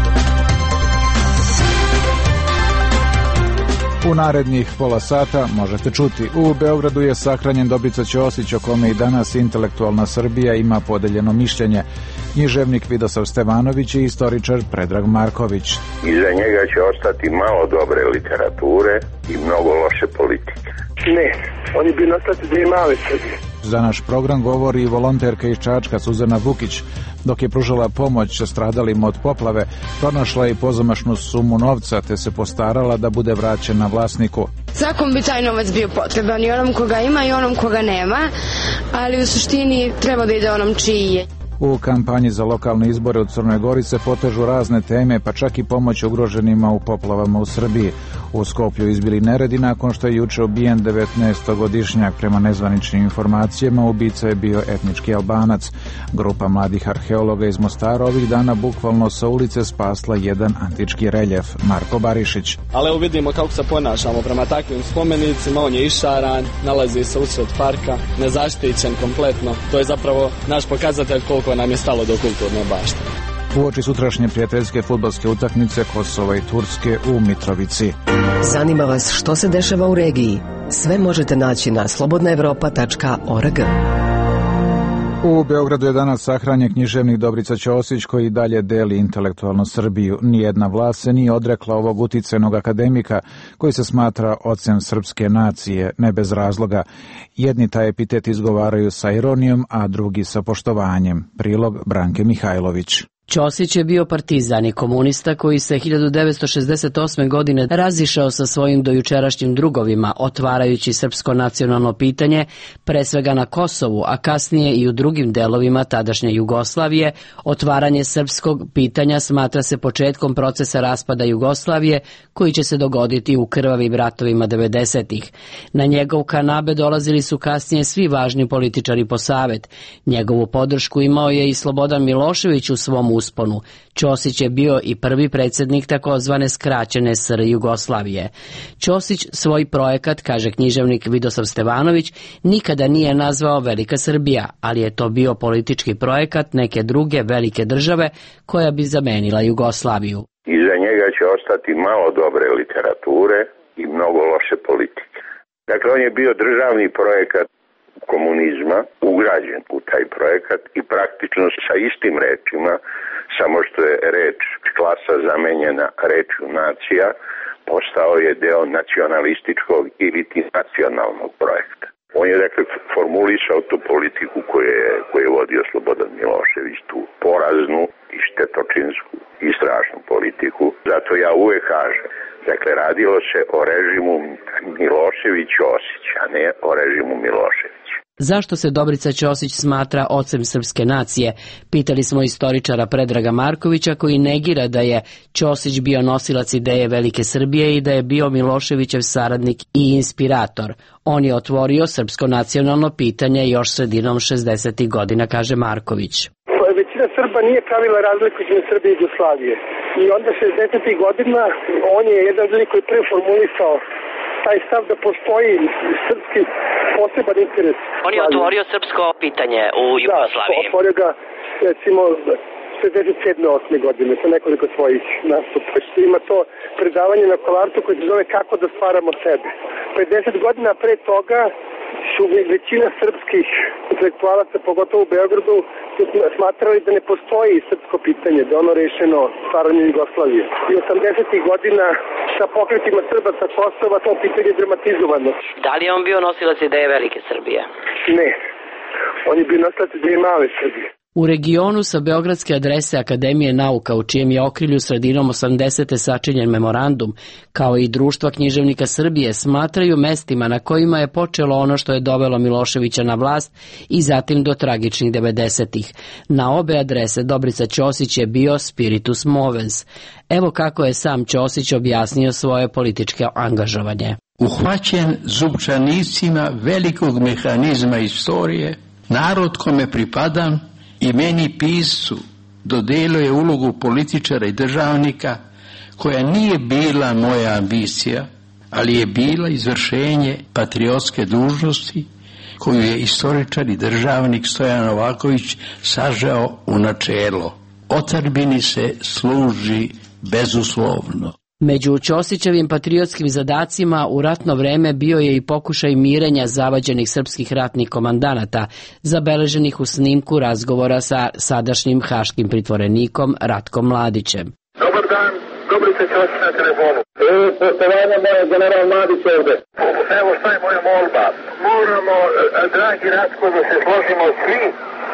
U narednih pola sata možete čuti: u Beogradu je sahranjen Dobrica Ćosić, o kome i danas intelektualna Srbija ima podeljeno mišljenje. Književnik Vidosav Stevanović i istoričar Predrag Marković. Iza njega će ostati malo dobre literature i mnogo loše politike. Ne, oni bi nastati dvije male Srbije. Za naš program govori i volonterka iz Čačka Suzana Vukić. Dok je pružala pomoć stradalima od poplave, pronašla je pozamašnu sumu novca te se postarala da bude vraćena vlasniku. Svakom bi taj novac bio potreban, i onom koga ima i onom koga nema, ali u suštini treba da ide onom čiji je. U kampanji za lokalne izbore u Crnoj Gori se potežu razne teme, pa čak i pomoć ugroženima u poplavama u Srbiji. U Skoplju izbili neredi nakon što je juče ubijen devetnaestogodišnjak. Prema nezvaničnim informacijama, ubica je bio etnički Albanac. Grupa mladih arheologa iz Mostara ovih dana bukvalno sa ulice spasla jedan antički reljef. Marko Barišić. Ali evo vidimo kako se ponašamo prema takvim spomenicima. On je išaran, nalazi se usred parka, nezaštićen kompletno. To je zapravo naš pokazatelj koliko nam je stalo do kulturne baštine. Uoči sutrašnje prijateljske fudbalske utakmice Kosova i Turske u Mitrovici. Zanima vas što se dešava u regiji? Sve možete naći na slobodna evropa tačka org. U Beogradu je danas sahranjen književnik Dobrica Ćosić, koji dalje deli intelektualnu Srbiju. Nijedna vlast se nije odrekla ovog uticenog akademika, koji se smatra ocem srpske nacije, ne bez razloga. Jedni taj epitet izgovaraju sa ironijom, a drugi sa poštovanjem. Prilog Branke Mihajlović. Ćosić je bio partizan i komunista koji se hiljadu devetsto šezdeset osme. godine razišao sa svojim dojučerašnjim drugovima, otvarajući srpsko nacionalno pitanje, pre svega na Kosovu, a kasnije i u drugim delovima tadašnje Jugoslavije. Otvaranje srpskog pitanja smatra se početkom procesa raspada Jugoslavije, koji će se dogoditi u krvavim ratovima devedesetih. Na njegov kanabe dolazili su kasnije svi važni političari po savet. Njegovu podršku imao je i Slobodan Milošević u svom usponu. Ćosić je bio i prvi predsjednik takozvane skraćene S R Jugoslavije. Ćosić svoj projekat, kaže književnik Vidosav Stevanović, nikada nije nazvao Velika Srbija, ali je to bio politički projekat neke druge velike države koja bi zamenila Jugoslaviju. Iza njega će ostati malo dobre literature i mnogo loše politike. Dakle, on je bio državni projekat komunizma, ugrađen u taj projekat i praktično sa istim rečima, samo što je reč klasa zamenjena rečju nacija, postao je deo nacionalističkog ili nacionalnog projekta. On je dakle formulisao tu politiku koju je, koju je vodio Slobodan Milošević, tu poraznu i štetočinsku i strašnu politiku. Zato ja uvek kažem, dakle radilo se o režimu Milošević-Ćosić, a ne o režimu Milošević. Zašto se Dobrica Ćosić smatra ocem srpske nacije? Pitali smo istoričara Predraga Markovića, koji negira da je Ćosić bio nosilac ideje Velike Srbije i da je bio Miloševićev saradnik i inspirator. On je otvorio srpsko nacionalno pitanje još sredinom šezdesetih godina, kaže Marković. Većina Srba nije pravila razliku između Srbije i Jugoslavije. I onda šezdesetih godina on je jedan lik koji prvi formulisao taj stav da postoji srpski poseban interes. On je otvorio srpsko pitanje u Jugoslaviji. Da, otvorio ga recimo šezdeset sedme osme godine sa nekoliko svojih nastupa. Ima to predavanje na Kolarcu koje se zove Kako da stvaramo sebe. pedeset godina pre toga su većina srpskih intelektualaca, pogotovo u Beogradu, smatrali da ne postoji srpsko pitanje, da je ono rešeno stvaranjem Jugoslavije. I osamdesetih godina sa pokretima Srba sa Kosova to pitanje je dramatizovano. Da li je on bio nosilac ideje Velike Srbije? Ne. On je bio nosilac ideje male Srbije. U regionu sa beogradske adrese Akademije nauka, u čijem je okrilju sredinom osamdesete sačinjen memorandum, kao i Društva književnika Srbije, smatraju mestima na kojima je počelo ono što je dovelo Miloševića na vlast i zatim do tragičnih devedesetih. Na obe adrese Dobrica Ćosić je bio spiritus movens. Evo kako je sam Ćosić objasnio svoje političke angažovanje. Uhvaćen zupčanicima velikog mehanizma istorije, narod kome pripadam i meni piscu dodelio je ulogu političara i državnika koja nije bila moja ambicija, ali je bila izvršenje patriotske dužnosti koju je istoričar i državnik Stojan Novaković sažao u načelo. Otadžbini se služi bezuslovno. Među Ćosićevim patriotskim zadacima u ratno vreme bio je i pokušaj mirenja zavađenih srpskih ratnih komandanata, zabeleženih u snimku razgovora sa sadašnjim haškim pritvorenikom Ratkom Mladićem. Dobar dan, Dobrica Ćosić na telefonu. Evo, poštovanje moje, general Mladić ovde. Evo šta je moja molba. Moramo, dragi Ratko, da se složimo svi,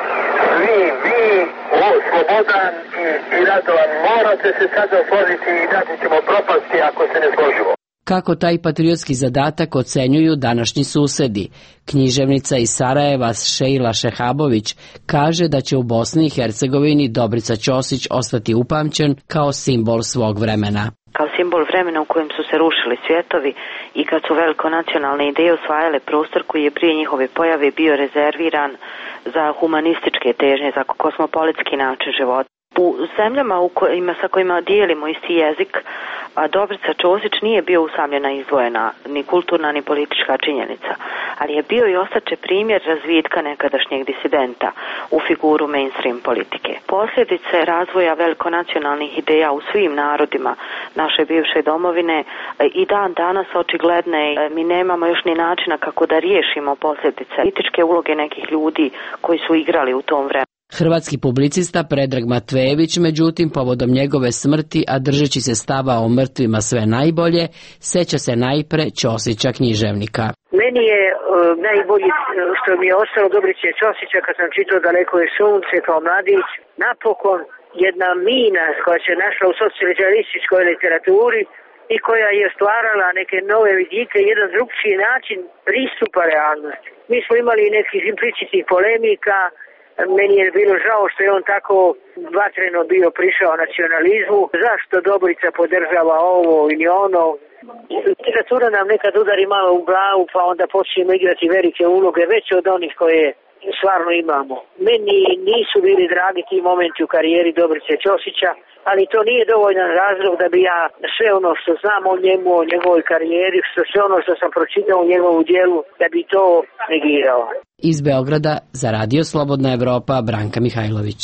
svi, vi, o, Slobodan i, i Radovan, morate se sada složiti i da ćemo propasti ako se ne složimo. Kako taj patriotski zadatak ocenjuju današnji susedi? Književnica iz Sarajeva Šejla Šehabović kaže da će u Bosni i Hercegovini Dobrica Ćosić ostati upamćen kao simbol svog vremena. Kao simbol vremena u kojem su se rušili svijetovi i kad su velikonacionalne ideje osvajale prostor koji je prije njihove pojave bio rezerviran za humanističke težnje, za kosmopolitski način života. U zemljama u kojima, sa kojima dijelimo isti jezik, a Dobrica Ćosić nije bio usamljena izdvojena ni kulturna ni politička činjenica, ali je bio i ostaće primjer razvitka nekadašnjeg disidenta u figuru mainstream politike. Posljedice razvoja velikonacionalnih ideja u svim narodima naše bivše domovine i dan danas očigledne. Mi nemamo još ni načina kako da riješimo posljedice političke uloge nekih ljudi koji su igrali u tom vremenu. Hrvatski publicista Predrag Matvejević, međutim, povodom njegove smrti, a držeći se stava o mrtvima sve najbolje, seća se najpre Ćosića književnika. Meni je uh, najbolji što mi je ostalo Dobrice Ćosića kad sam čitao Daleko je sunce kao mladić, napokon jedna mina koja se našla u socijalističkoj literaturi i koja je stvarala neke nove vidike, jedan drugčiji način pristupa realnosti. Mi smo imali nekih implicitnih polemika. Meni je bilo žao što je on tako vatreno bio prišao nacionalizmu. Zašto Dobrica podržava ovo ili ono? Literatura nam nekad udari malo u glavu pa onda počnemo igrati velike uloge veće od onih koje stvarno imamo. Meni nisu bili dragi ti momenti u karijeri Dobrice Ćosića, ali to nije dovoljan razlog da bi ja sve ono što znam o njemu, o njegovoj karijeri, što sve ono što sam pročitao u njegovu djelu, da bi to negirao. Iz Beograda za Radio Slobodna Evropa, Branka Mihajlović.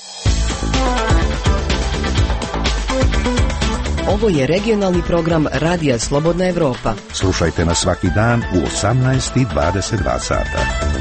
Ovo je regionalni program Radija Slobodna Evropa. Slušajte nas svaki dan u osamnaest i dvadeset dva sata.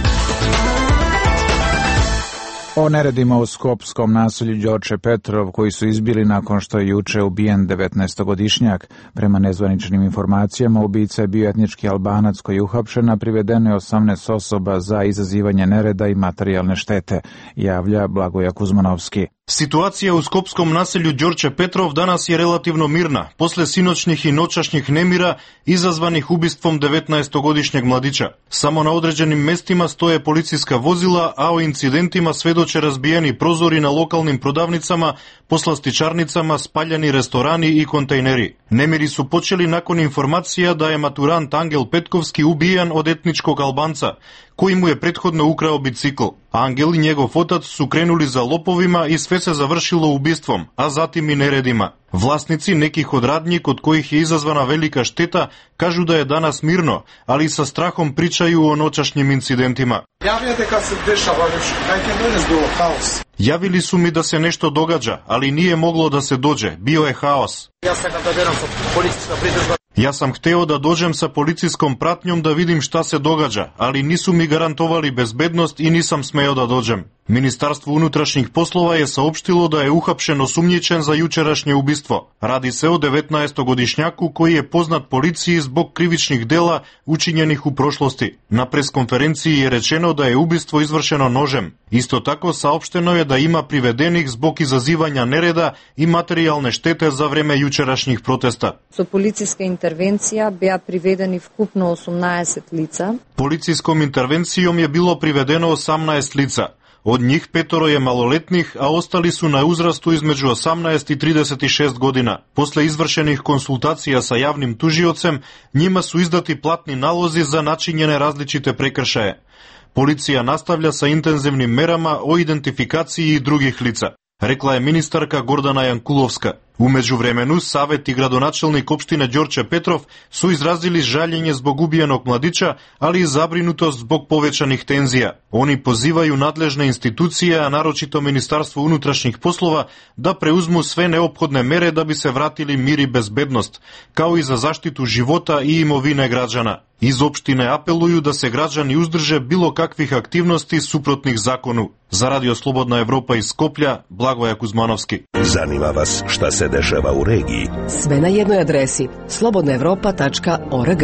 O neredima u skopskom naselju Đorđe Petrov, koji su izbili nakon što je juče ubijen devetnaestogodišnjak. Prema nezvaničnim informacijama, ubica je bio etnički Albanac koji je uhapšen, a privedeno je osamnaest osoba za izazivanje nereda i materijalne štete, javlja Blagoja Kuzmanovski. Situacija u skopskom naselju Đorđe Petrov danas je relativno mirna, posle sinoćnih i noćašnjih nemira izazvanih ubistvom devetnaestogodišnjeg mladića. Samo na određenim mestima stoje policijska vozila, a o incidentima svedoče razbijeni prozori na lokalnim prodavnicama, poslastičarnicama, spaljeni restorani i kontejneri. Nemiri su počeli nakon informacija da je maturant Angel Petkovski ubijan od etničkog Albanca, koji mu je prethodno ukrao bicikl. Angel i njegov otac su krenuli za lopovima i sve se završilo ubistvom, a zatim i neredima. Vlasnici nekih od radnji kod kojih je izazvana velika šteta kažu da je danas mirno, ali sa strahom pričaju o noćašnjim incidentima. Javljate kad se dešava nešto, kaj je danas bilo haos? Javili su mi da se nešto događa, ali nije moglo da se dođe, bio je haos. Ja sam kandidiran sa policijska pridružba. Јас сам хтео да доđem sa policijskom pratnjom da vidim šta se događa, ali nisu mi garantovali bezbednost i nisam smeo da dođem. Ministarstvo unutrašnjih poslova je saopštilo da je uhapšen osumnjičen za jučerašnje ubistvo. Radi se o devetnaestogodišnjaku koji je poznat policiji zbog krivičnih dela učinjenih u prošlosti. Na preskonferenciji je rečeno da je ubistvo izvršeno nožem. Isto tako saopšteno je da ima privedenih zbog izazivanja nereda i materijalne štete za vreme jučerašnjih protesta. So policijska intervencija bija privedeni vkupno osemnaest lica. Policijskom intervencijom je bilo privedeno osamnaest lica. Od njih petoro je maloletnih, a ostali su na uzrastu između osamnaest i trideset šest godina. Posle izvršenih konsultacija sa javnim tužiocem, njima su izdati platni nalozi za načinjene različite prekršaje. Policija nastavlja sa intenzivnim merama o identifikaciji i drugih lica, rekla je ministarka Gordana Jankulovska. U međuvremenu, Savet i gradonačelnik opštine Đorđe Petrov su izrazili žaljenje zbog ubijenog mladića, ali i zabrinutost zbog povećanih tenzija. Oni pozivaju nadležne institucije, a naročito Ministarstvo unutrašnjih poslova, da preuzmu sve neophodne mere da bi se vratili mir i bezbednost, kao i za zaštitu života i imovine građana. Iz opštine apeluju da se građani uzdrže bilo kakvih aktivnosti suprotnih zakonu. Za Radio Slobodna Evropa iz Skoplja, Blagoja Kuzmanovski. Zanima vas šta se dešava u regiji? Sve na jednoj adresi slobodna evropa tačka org.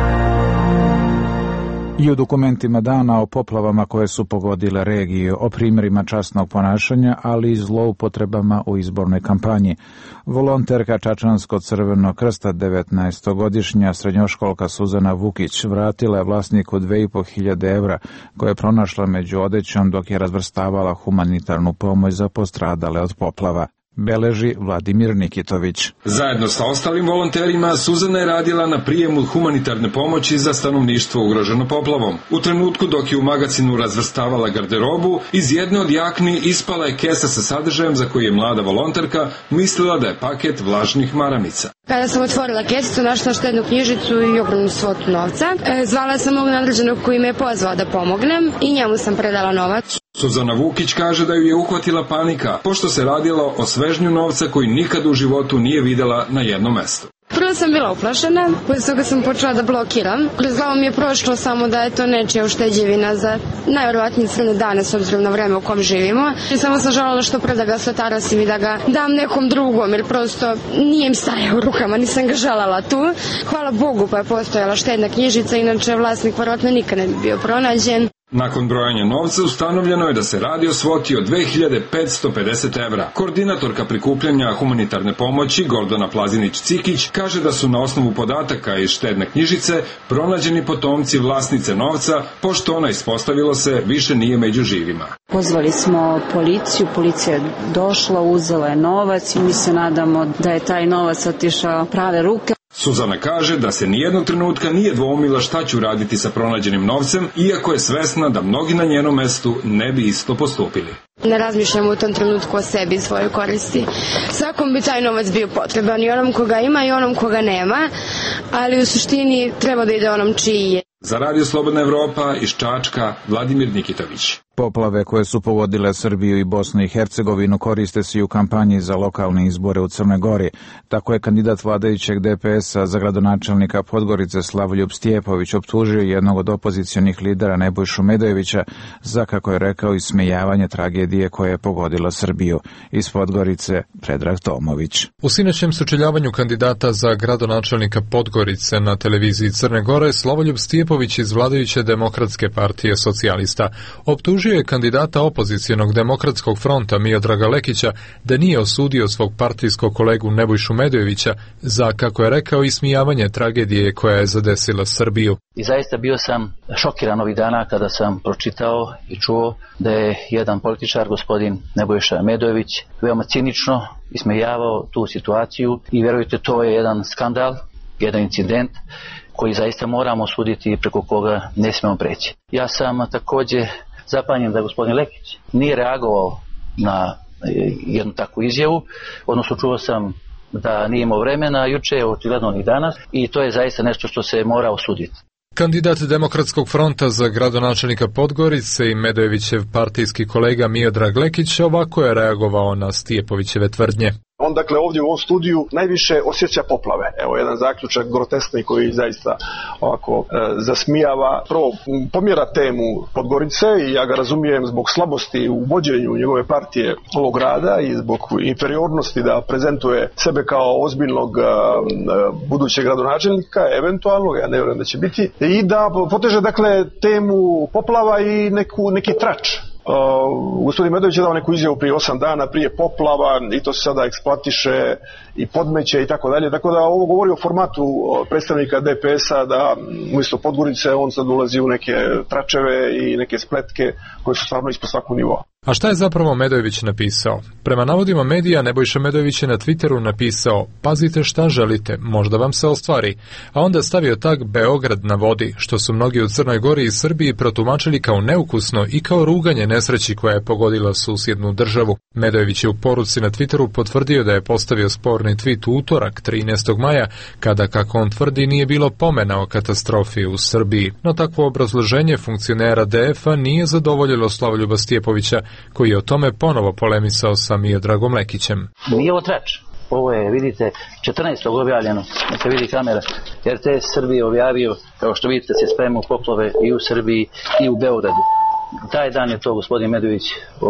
I u dokumentima dana o poplavama koje su pogodile regiju, o primjerima časnog ponašanja, ali i zloupotrebama u izbornoj kampanji. Volonterka Čačansko-Crvenog krsta, devetnaestogodišnja srednjoškolka Suzana Vukić, vratila je vlasniku dve i po hiljade evra koje je pronašla među odećom dok je razvrstavala humanitarnu pomoć za postradale od poplava. Beleži Vladimir Nikitović. Zajedno sa ostalim volonterima Suzana je radila na prijemu humanitarne pomoći za stanovništvo ugroženo poplavom. U trenutku dok je u magazinu razvrstavala garderobu, iz jedne od jakni ispala je kesa sa sadržajem za koji je mlada volonterka mislila da je paket vlažnih maramica. Kada sam otvorila kesicu, našla štednu knjižicu i ogromnu svotu novca. E, zvala sam mog nadređenog koji me je pozvao da pomognem i njemu sam predala novac. Suzana Vukić kaže da ju je uhvatila panika, pošto se radilo o svežnju novca koji nikad u životu nije videla na jednom mestu. Prvo sam bila uplašena, posle toga sam počela da blokiram. Kroz glavu mi je prošlo samo da je to nečija ušteđevina za najverovatnije crne dane s obzirom na vreme u kom živimo. I samo sam želela što pre da ga satarasim i da ga dam nekom drugom, jer prosto nije im stajao u rukama, nisam ga želela tu. Hvala Bogu pa je postojala štedna knjižica, inače vlasnik verovatno nikad ne bi bio pronađen. Nakon brojanja novca ustanovljeno je da se radi o svoti od dve hiljade petsto pedeset evra. Koordinatorka prikupljanja humanitarne pomoći Gordana Plazinić-Cikić kaže da su na osnovu podataka iz štedne knjižice pronađeni potomci vlasnice novca, pošto ona, ispostavilo se, više nije među živima. Pozvali smo policiju, policija je došla, uzela je novac i mi se nadamo da je taj novac otišao prave ruke. Suzana kaže da se nijednog trenutka nije dvoumila šta će uraditi sa pronađenim novcem, iako je svesna da mnogi na njenom mestu ne bi isto postupili. Ne razmišljam u tom trenutku o sebi i svojoj koristi. Svakom bi taj novac bio potreban, i onom koga ima i onom koga nema, ali u suštini treba da ide onom čiji je. Za Radio Slobodna Evropa iz Čačka, Vladimir Nikitović. Poplave koje su pogodile Srbiju i Bosnu i Hercegovinu koriste se i u kampanji za lokalne izbore u Crnoj Gori. Tako je kandidat vladajućeg D P S-a za gradonačelnika Podgorice Slavoljub Stjepović optužio jednog od opozicionih lidera Nebojšu Medojevića za, kako je rekao, ismejavanje tragedije koja je pogodila Srbiju. Iz Podgorice Predrag Tomović. U sinoćem sučeljavanju kandidata za gradonačelnika Podgorice na televiziji Crne Gore Slavoljub Stjepović iz vladajuće Demokratske partije socijalista optužio je kandidata opozicionog Demokratskog fronta Miodraga Lekića da nije osudio svog partijskog kolegu Nebojšu Medojevića za, kako je rekao, ismijavanje tragedije koja je zadesila Srbiju. I zaista bio sam šokiran ovih dana kada sam pročitao i čuo da je jedan političar, gospodin Nebojša Medojević, veoma cinično ismejavao tu situaciju i verujte, to je jedan skandal, jedan incident koji zaista moramo osuditi i preko koga ne smemo preći. Ja sam također zapanjen da gospodin Lekić nije reagovao na jednu takvu izjavu, odnosno čuo sam da nije imao vremena juče, očigledno i danas, i to je zaista nešto što se mora osuditi. Kandidat Demokratskog fronta za gradonačelnika Podgorice i Medojevićev partijski kolega Miodrag Lekić ovako je reagovao na Stjepovićeve tvrdnje. On dakle ovdje u ovom studiju najviše osjeća poplave. Evo jedan zaključak groteskni koji zaista ovako e, zasmijava. Prvo pomjera temu Podgorice i ja ga razumijem zbog slabosti u vođenju njegove partije ovog grada i zbog inferiornosti da prezentuje sebe kao ozbiljnog e, budućeg gradonačelnika, eventualno, ja ne vjerujem da će biti, i da poteže dakle temu poplava i neku, neki trač. Uh, gospodin Medović je dao neku izjavu prije osam dana, prije poplava, i to se sada eksploatiše i podmeće i tako dalje, tako da ovo govori o formatu predstavnika D P S-a da umjesto Podgorice on sad ulazi u neke tračeve i neke spletke koje su stvarno ispod svakog nivoa. A šta je zapravo Medojević napisao? Prema navodima medija, Nebojša Medojević je na Twitteru napisao: pazite šta želite, možda vam se ostvari, a onda stavio tag Beograd na vodi, što su mnogi u Crnoj Gori i Srbiji protumačili kao neukusno i kao ruganje nesreći koja je pogodila susjednu državu. Medojević je u poruci na Twitteru potvrdio da je postavio sporni tweet u utorak, trinaestog maja, kada, kako on tvrdi, nije bilo pomena o katastrofi u Srbiji. No takvo obrazloženje funkcionera D F-a nije zadovoljilo Slavoljuba Stjepovića, koji je o tome ponovo polemisao sa Miodragom Lekićem. Nije ovo trač. Ovo je, vidite, četrnaestog objavljeno, da se vidi kamera. R T S Srbije objavio, kao što vidite, se spremu poplove i u Srbiji i u Beogradu. Taj dan je to gospodin Medojević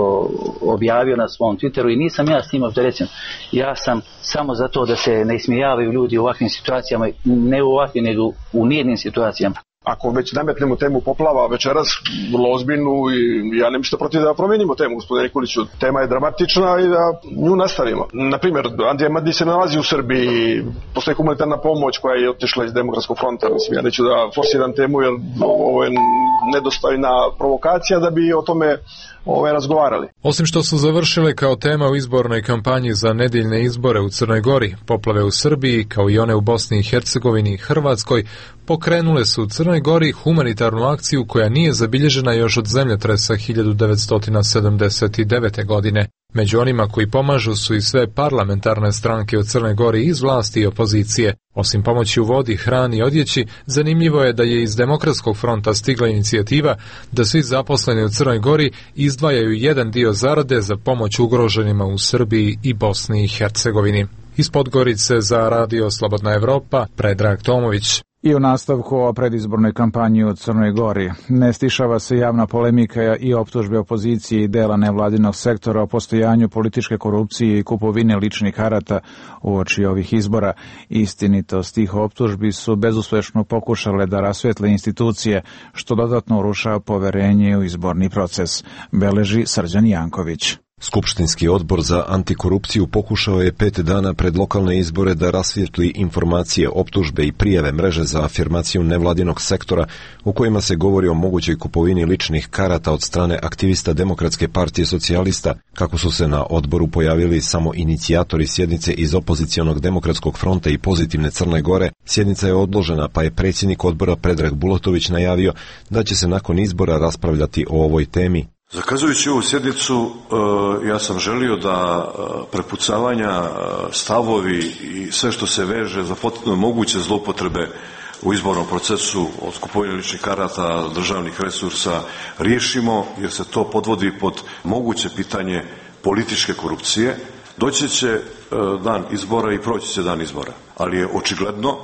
objavio na svom Twitteru i nisam ja s njim opterećen. Ja sam samo za to da se ne ismijavaju ljudi u ovakvim situacijama, ne u ovakvim, nego u nijednim situacijama. Ako već nametnemo temu poplava večeras, vrlo ozbiljnu, i ja ne mislim protiv da promijenimo temu, gospodine Nikoliću. Tema je dramatična i da nju nastavimo. Naprimjer, Andrija Madić se nalazi u Srbiji, postoji humanitarna pomoć koja je otišla iz Demokratskog fronta. Mislim, ja neću da forsiram temu jer ovo je nedostojna provokacija da bi o tome ove razgovarali. Osim što su završile kao tema u izbornoj kampanji za nedeljne izbore u Crnoj Gori, poplave u Srbiji, kao i one u Bosni i Hercegovini i Hrvatskoj, pokrenule su u Crnoj Gori humanitarnu akciju koja nije zabilježena još od zemljotresa hiljadu devetsto sedamdeset devete. godine. Među onima koji pomažu su i sve parlamentarne stranke u Crnoj Gori iz vlasti i opozicije. Osim pomoći u vodi, hrani i odjeći, zanimljivo je da je iz Demokratskog fronta stigla inicijativa da svi zaposleni u Crnoj Gori izdvajaju jedan dio zarade za pomoć ugroženima u Srbiji i Bosni i Hercegovini. Iz Podgorice za Radio Slobodna Evropa, Predrag Tomović. I u nastavku o predizbornoj kampanji u Crnoj Gori. Ne stišava se javna polemika i optužbe opozicije i dela nevladinog sektora o postojanju političke korupcije i kupovine ličnih karata uoči ovih izbora. Istinitost tih optužbi su bezuspešno pokušale da rasvetle institucije, što dodatno urušava poverenje u izborni proces, beleži Srđan Janković. Skupštinski odbor za antikorupciju pokušao je pet dana pred lokalne izbore da rasvijetli informacije, optužbe i prijave mreže za afirmaciju nevladinog sektora u kojima se govori o mogućoj kupovini ličnih karata od strane aktivista Demokratske partije socijalista. Kako su se na odboru pojavili samo inicijatori sjednice iz opozicionog Demokratskog fronta i Pozitivne Crne Gore, sjednica je odložena, pa je predsjednik odbora Predrag Bulatović najavio da će se nakon izbora raspravljati o ovoj temi. Zakazujući ovu sjednicu, ja sam želio da prepucavanja, stavovi i sve što se veže za potencijalno moguće zloupotrebe u izbornom procesu od kupovine ličnih karata, državnih resursa riješimo, jer se to podvodi pod moguće pitanje političke korupcije. Doći će dan izbora i proći će dan izbora, ali je očigledno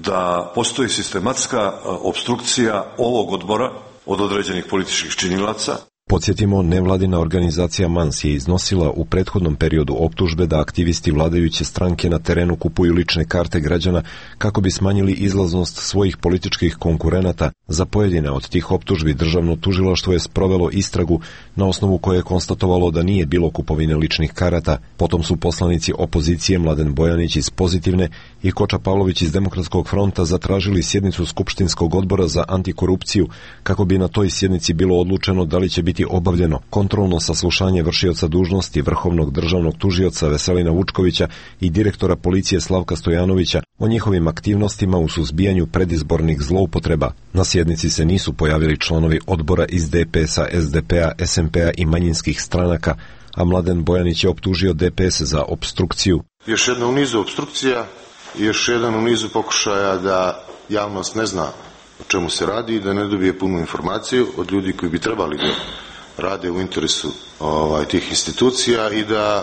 da postoji sistematska opstrukcija ovog odbora od određenih političkih činilaca. Podsjetimo, nevladina organizacija Mans je iznosila u prethodnom periodu optužbe da aktivisti vladajuće stranke na terenu kupuju lične karte građana kako bi smanjili izlaznost svojih političkih konkurenata. Za pojedine od tih optužbi državno tužilaštvo je sprovelo istragu na osnovu koje je konstatovalo da nije bilo kupovine ličnih karata. Potom su poslanici opozicije Mladen Bojanić iz Pozitivne i Koča Pavlović iz Demokratskog fronta zatražili sjednicu Skupštinskog odbora za antikorupciju kako bi na toj sjednici bilo odlučeno da li će biti obavljeno kontrolno saslušanje vršioca dužnosti vrhovnog državnog tužioca Veselina Vučkovića i direktora policije Slavka Stojanovića o njihovim aktivnostima u suzbijanju predizbornih zloupotreba. Na sjednici se nisu pojavili članovi odbora iz D P S-a, S D P-a, S M P-a i manjinskih stranaka, a Mladen Bojanić je optužio D P S za opstrukciju. Još jedna u nizu opstrukcija i još jedan u nizu pokušaja da javnost ne zna o čemu se radi i da ne dobije punu informaciju od ljudi koji bi trebali da rade u interesu ovaj, tih institucija i da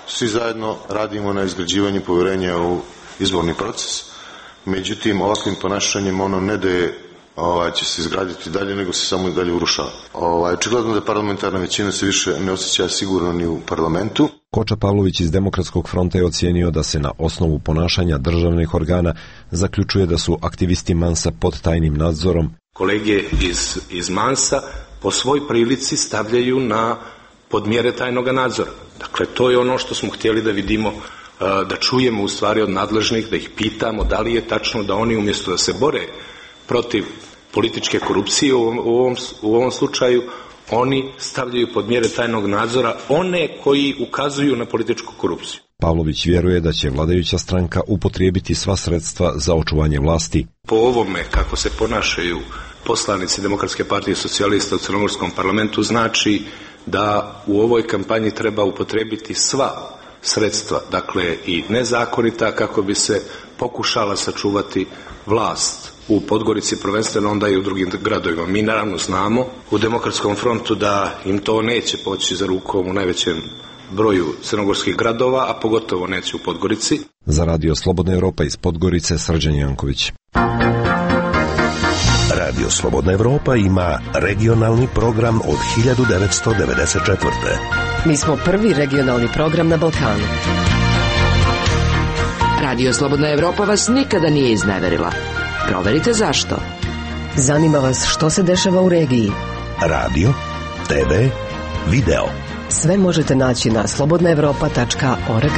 svi zajedno radimo na izgrađivanju povjerenja u izborni proces. Međutim, ovakvim ponašanjem ono ne da je ovaj, će se izgraditi dalje, nego se samo i dalje urušava. Ovaj, očigledno da parlamentarna većina se više ne osjeća sigurno ni u parlamentu. Koča Pavlović iz Demokratskog fronta je ocijenio da se na osnovu ponašanja državnih organa zaključuje da su aktivisti Mansa pod tajnim nadzorom. Kolege iz, iz Mansa po svoj prilici stavljaju na podmjere tajnog nadzora. Dakle, to je ono što smo htjeli da vidimo, da čujemo u stvari od nadležnih, da ih pitamo da li je tačno da oni umjesto da se bore protiv političke korupcije u ovom, u ovom slučaju, oni stavljaju pod mjere tajnog nadzora one koji ukazuju na političku korupciju. Pavlović vjeruje da će vladajuća stranka upotrijebiti sva sredstva za očuvanje vlasti. Po ovome kako se ponašaju poslanici Demokratske partije socijalista u Crnogorskom parlamentu znači da u ovoj kampanji treba upotrijebiti sva sredstva, dakle i nezakonita, kako bi se pokušala sačuvati vlast u Podgorici, prvenstveno onda i u drugim gradovima. Mi naravno znamo u Demokratskom frontu da im to neće poći za rukom u najvećem broju crnogorskih gradova, a pogotovo neće u Podgorici. Za Radio Slobodna Evropa iz Podgorice, Srđan Janković. Radio Slobodna Evropa ima regionalni program od hiljadu devetsto devedeset četvrte. Mi smo prvi regionalni program na Balkanu. Radio Slobodna Evropa vas nikada nije izneverila. Proverite zašto. Zanima vas što se dešava u regiji. Radio, te ve, video. Sve možete naći na slobodna evropa tačka org.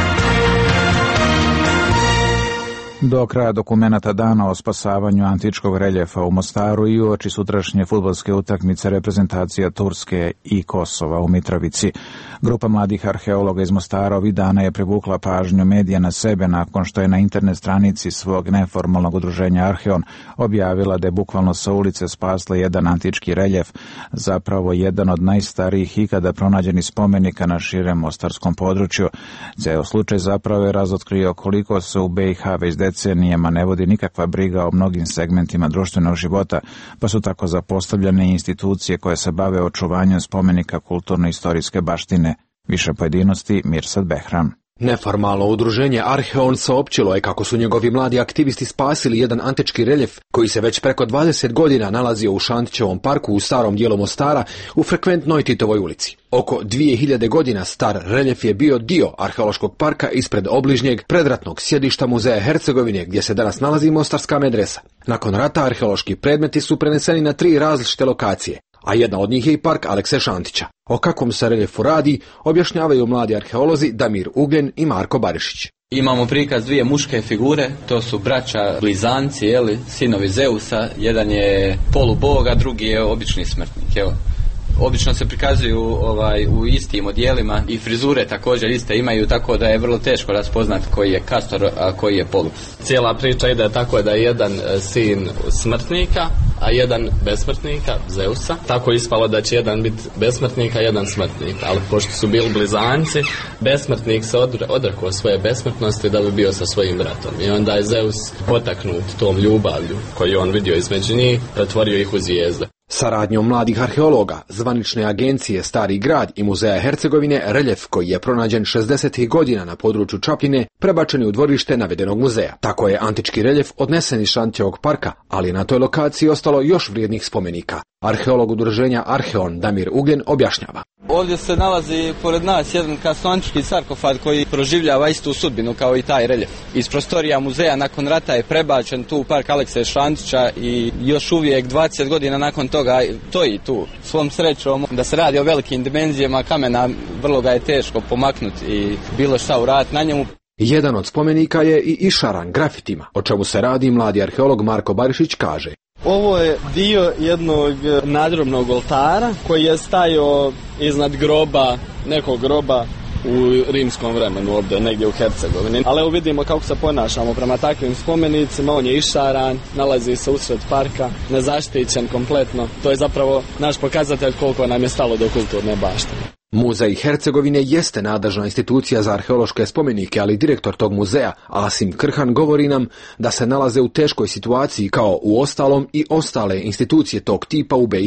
Do kraja dokumenata dana o spasavanju antičkog reljefa u Mostaru i uoči sutrašnje fudbalske utakmice reprezentacija Turske i Kosova u Mitrovici. Grupa mladih arheologa iz Mostara ovih dana je privukla pažnju medija na sebe nakon što je na internet stranici svog neformalnog udruženja Arheon objavila da je bukvalno sa ulice spasla jedan antički reljef, zapravo jedan od najstarijih ikada pronađenih spomenika na širem mostarskom području. Ceo slučaj zapravo je razotkrio koliko se u be i ha već decenijama ne vodi nikakva briga o mnogim segmentima društvenog života, pa su tako zapostavljene institucije koje se bave očuvanjem spomenika kulturno-istorijske baštine. Više pojedinosti, Mirsad Behram. Neformalno udruženje Arheon saopćilo je kako su njegovi mladi aktivisti spasili jedan antički reljef koji se već preko dvadeset godina nalazio u Šantićevom parku u starom dijelu Mostara u frekventnoj Titovoj ulici. Oko dvije hiljade godina star reljef je bio dio arheološkog parka ispred obližnjeg predratnog sjedišta Muzeja Hercegovine gdje se danas nalazi Mostarska medresa. Nakon rata arheološki predmeti su preneseni na tri različite lokacije, a jedna od njih je i park Alekse Šantića. O kakvom se reljefu radi objašnjavaju mladi arheolozi Damir Ugljen i Marko Barišić. Imamo prikaz dvije muške figure, to su braća blizanci, jeli, sinovi Zeusa, jedan je polubog, a drugi je obični smrtnik. Evo. Obično se prikazuju ovaj, u istim odjelima i frizure također iste imaju, tako da je vrlo teško raspoznati koji je Kastor, a koji je Polux. Cijela priča ide tako da je jedan sin smrtnika, a jedan besmrtnika, Zeusa. Tako je ispalo da će jedan biti besmrtnik, a jedan smrtnik. Ali pošto su bili blizanci, besmrtnik se odrekao svoje besmrtnosti da bi bio sa svojim bratom. I onda je Zeus potaknut tom ljubavlju koju on vidio između njih, pretvorio ih u zvijezde. Saradnjom mladih arheologa, zvanične agencije Stari grad i Muzeja Hercegovine, reljef koji je pronađen šezdesetih godina na području Čapljine prebačen je u dvorište navedenog muzeja. Tako je antički reljef odnesen iz Šantićevog parka, ali je na toj lokaciji ostalo još vrijednih spomenika. Arheolog udruženja Arheon Damir Ugljen objašnjava. Ovdje se nalazi pored nas jedan kasnoantički sarkofag koji proživljava istu sudbinu kao i taj reljef. Iz prostorija muzeja nakon rata je prebačen tu u park Alekse Šantića i još uvijek dvadeset godina nakon toga stoji tu. Svom srećom da se radi o velikim dimenzijama kamena, vrlo ga je teško pomaknuti i bilo šta uraditi na njemu. Jedan od spomenika je i išaran grafitima, o čemu se radi mladi arheolog Marko Barišić kaže. Ovo je dio jednog nadrobnog oltara koji je stajao iznad groba, nekog groba u rimskom vremenu, ovdje negdje u Hercegovini. Ali evo vidimo kako se ponašamo prema takvim spomenicima, on je išaran, nalazi se usred parka, nezaštićen kompletno. To je zapravo naš pokazatelj koliko nam je stalo do kulturne baštine. Muzej Hercegovine jeste nadležna institucija za arheološke spomenike, ali direktor tog muzeja, Asim Krhan, govori nam da se nalaze u teškoj situaciji kao u ostalom i ostale institucije tog tipa u be i ha.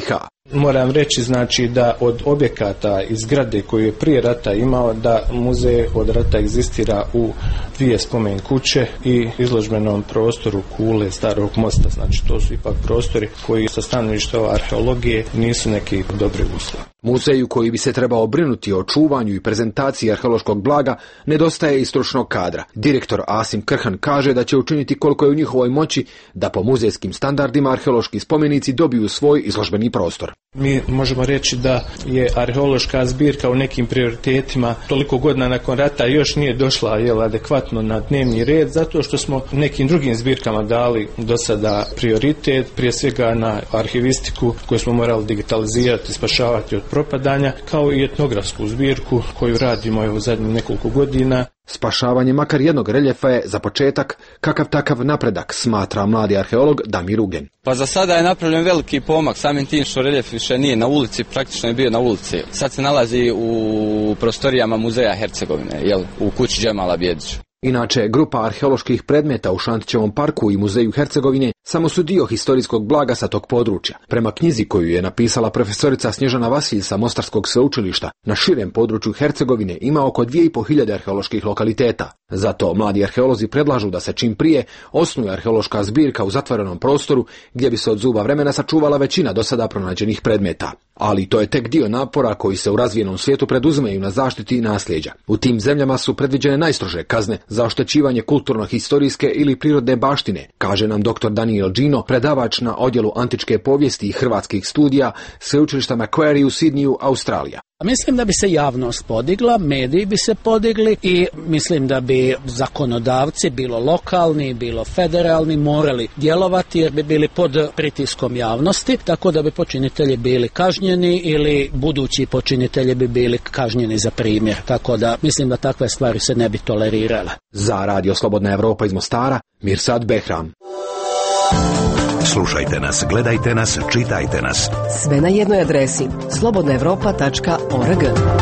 Moram reći znači da od objekata iz zgrade koju je prije rata imao, da muzej od rata egzistira u dvije spomen kuće i izložbenom prostoru kule Starog mosta. Znači to su ipak prostori koji sa stanovišta arheologije nisu neki dobri uslovi. Muzeju koji bi se trebao brinuti o čuvanju i prezentaciji arheološkog blaga nedostaje i stručnog kadra. Direktor Asim Krhan kaže da će učiniti koliko je u njihovoj moći da po muzejskim standardima arheološki spomenici dobiju svoj izložbeni prostor. Mi možemo reći da je arheološka zbirka u nekim prioritetima toliko godina nakon rata još nije došla jel, adekvatno na dnevni red, zato što smo nekim drugim zbirkama dali do sada prioritet, prije svega na arhivistiku koju smo morali digitalizirati, spašavati od propadanja, kao i etnografsku zbirku koju radimo u zadnjih nekoliko godina. Spašavanje makar jednog reljefa je za početak kakav takav napredak, smatra mladi arheolog Damir Ugen. Pa za sada je napravljen veliki pomak, samim tim što reljef više nije na ulici, praktično je bio na ulici. Sad se nalazi u prostorijama muzeja Hercegovine, jel, u kući Džemala Bjedića. Inače, grupa arheoloških predmeta u Šantićevom parku i muzeju Hercegovine samo su dio historijskog blaga sa tog područja. Prema knjizi koju je napisala profesorica Snježana Vasilj sa Mostarskog sveučilišta, na širem području Hercegovine ima oko dvije i pol hiljade arheoloških lokaliteta. Zato mladi arheolozi predlažu da se čim prije osnuje arheološka zbirka u zatvorenom prostoru gdje bi se od zuba vremena sačuvala većina do sada pronađenih predmeta. Ali to je tek dio napora koji se u razvijenom svijetu preduzimaju na zaštiti nasljeđa. U tim zemljama su predviđene najstrože kazne za oštećivanje kulturno-historijske ili prirodne baštine, kaže nam doktor Daniel Gino, predavač na odjelu antičke povijesti i hrvatskih studija sveučilišta Macquarie u Sidniju, Australija. Mislim da bi se javnost podigla, mediji bi se podigli i mislim da bi zakonodavci, bilo lokalni, bilo federalni, morali djelovati jer bi bili pod pritiskom javnosti, tako da bi počinitelji bili kažnjeni ili budući počinitelji bi bili kažnjeni za primjer. Tako da mislim da takve stvari se ne bi tolerirale. Za Radio Slobodna Evropa iz Mostara, Mirsad Behram. Slušajte nas, gledajte nas, čitajte nas. Sve na jednoj adresi slobodna evropa tačka org.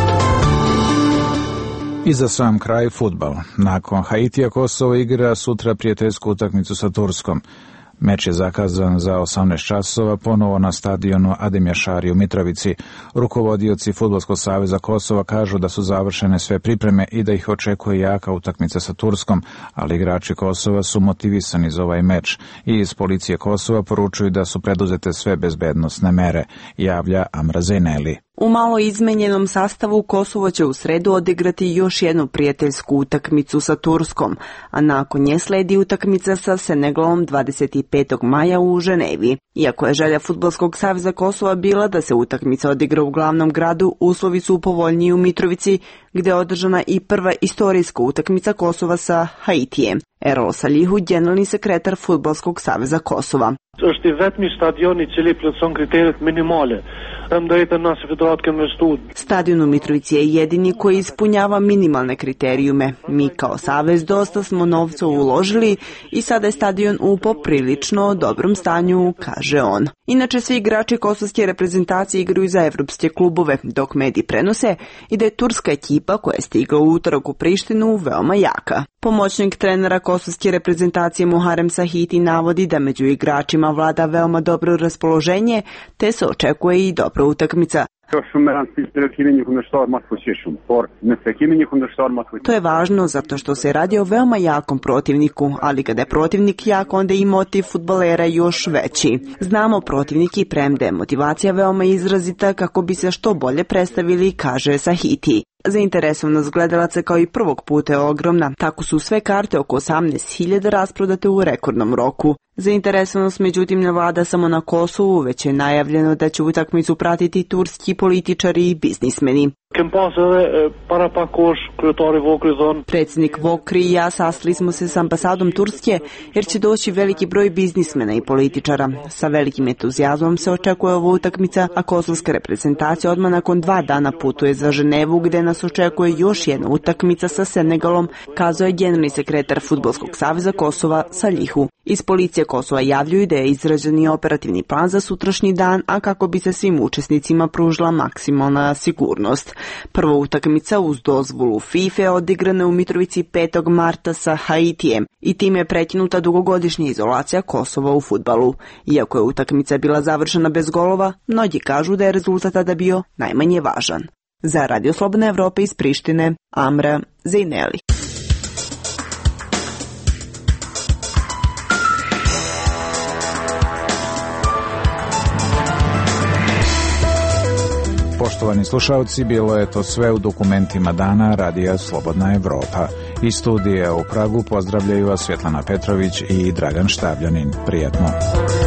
I za sam kraj fudbal. Nakon Haitija Kosovo igra sutra prijateljsku utakmicu sa Turskom. Meč je zakazan za osamnaest časova ponovo na stadionu Ademir Šari u Mitrovici. Rukovodioci Fudbalskog saveza Kosova kažu da su završene sve pripreme i da ih očekuje jaka utakmica sa Turskom, ali igrači Kosova su motivisani za ovaj meč i iz policije Kosova poručuju da su preduzete sve bezbednosne mere, javlja Amra Zeneli. U malo izmenjenom sastavu Kosovo će u sredu odigrati još jednu prijateljsku utakmicu sa Turskom, a nakon nje sledi utakmica sa Senegalom dvadeset petog maja u Ženevi. Iako je želja Fudbalskog saveza Kosova bila da se utakmica odigra u glavnom gradu, uslovi su povoljniji u Mitrovici, gdje je održana i prva istorijska utakmica Kosova sa Haitijem. Erol Salihu, generalni sekretar Fudbalskog saveza Kosova. Është i vetmi stadion i cili plotson kriteret minimale. Stadion u Mitrovici je jedini koji ispunjava minimalne kriterijume. Mi kao savez dosta smo novca uložili i sada je stadion u poprilično dobrom stanju, kaže on. Inače, svi igrači kosovske reprezentacije igraju za evropske klubove, dok mediji prenose i da je turska ekipa koja je stigla u utorak u Prištinu veoma jaka. Pomoćnik trenera kosovske reprezentacije Muharem Sahiti navodi da među igračima vlada veoma dobro raspoloženje, te se očekuje i dobra utakmica. To je važno zato što se radi o veoma jakom protivniku, ali kada je protivnik jak, onda i motiv fudbalera još veći. Znamo protivnik i premda je motivacija veoma izrazita kako bi se što bolje predstavili, kaže Sahiti. Zainteresovanost gledalaca kao i prvog puta je ogromna, tako su sve karte oko osamnaest hiljada rasprodate u rekordnom roku. Zainteresovanost međutim ne vlada samo na Kosovu, već je najavljeno da će utakmicu pratiti turski političari i biznismeni. Predsjednik Vokri i ja sastali smo se s ambasadom Turske jer će doći veliki broj biznismena i političara. Sa velikim entuzijazmom se očekuje ova utakmica, a kosovska reprezentacija odmah nakon dva dana putuje za Ženevu gdje nas očekuje još jedna utakmica sa Senegalom, kazao je generalni sekretar Fudbalskog saveza Kosova Salihu. Iz policije Vlasti Kosova javljaju da je izrađen i operativni plan za sutrašnji dan, a kako bi se svim učesnicima pružila maksimalna sigurnost. Prva utakmica uz dozvolu FIFA odigrana u Mitrovici petog marta sa Haitijem i time je prekinuta dugogodišnja izolacija Kosova u fudbalu. Iako je utakmica bila završena bez golova, mnogi kažu da je rezultat tada bio najmanje važan. Za Radio Slobodna Evropa iz Prištine, Amra Zejneli. Poštovani slušalci, bilo je to sve u dokumentima dana Radija Slobodna Evropa. Iz studija u Pragu pozdravljaju vas Svjetlana Petrović i Dragan Štabljanin. Prijetno.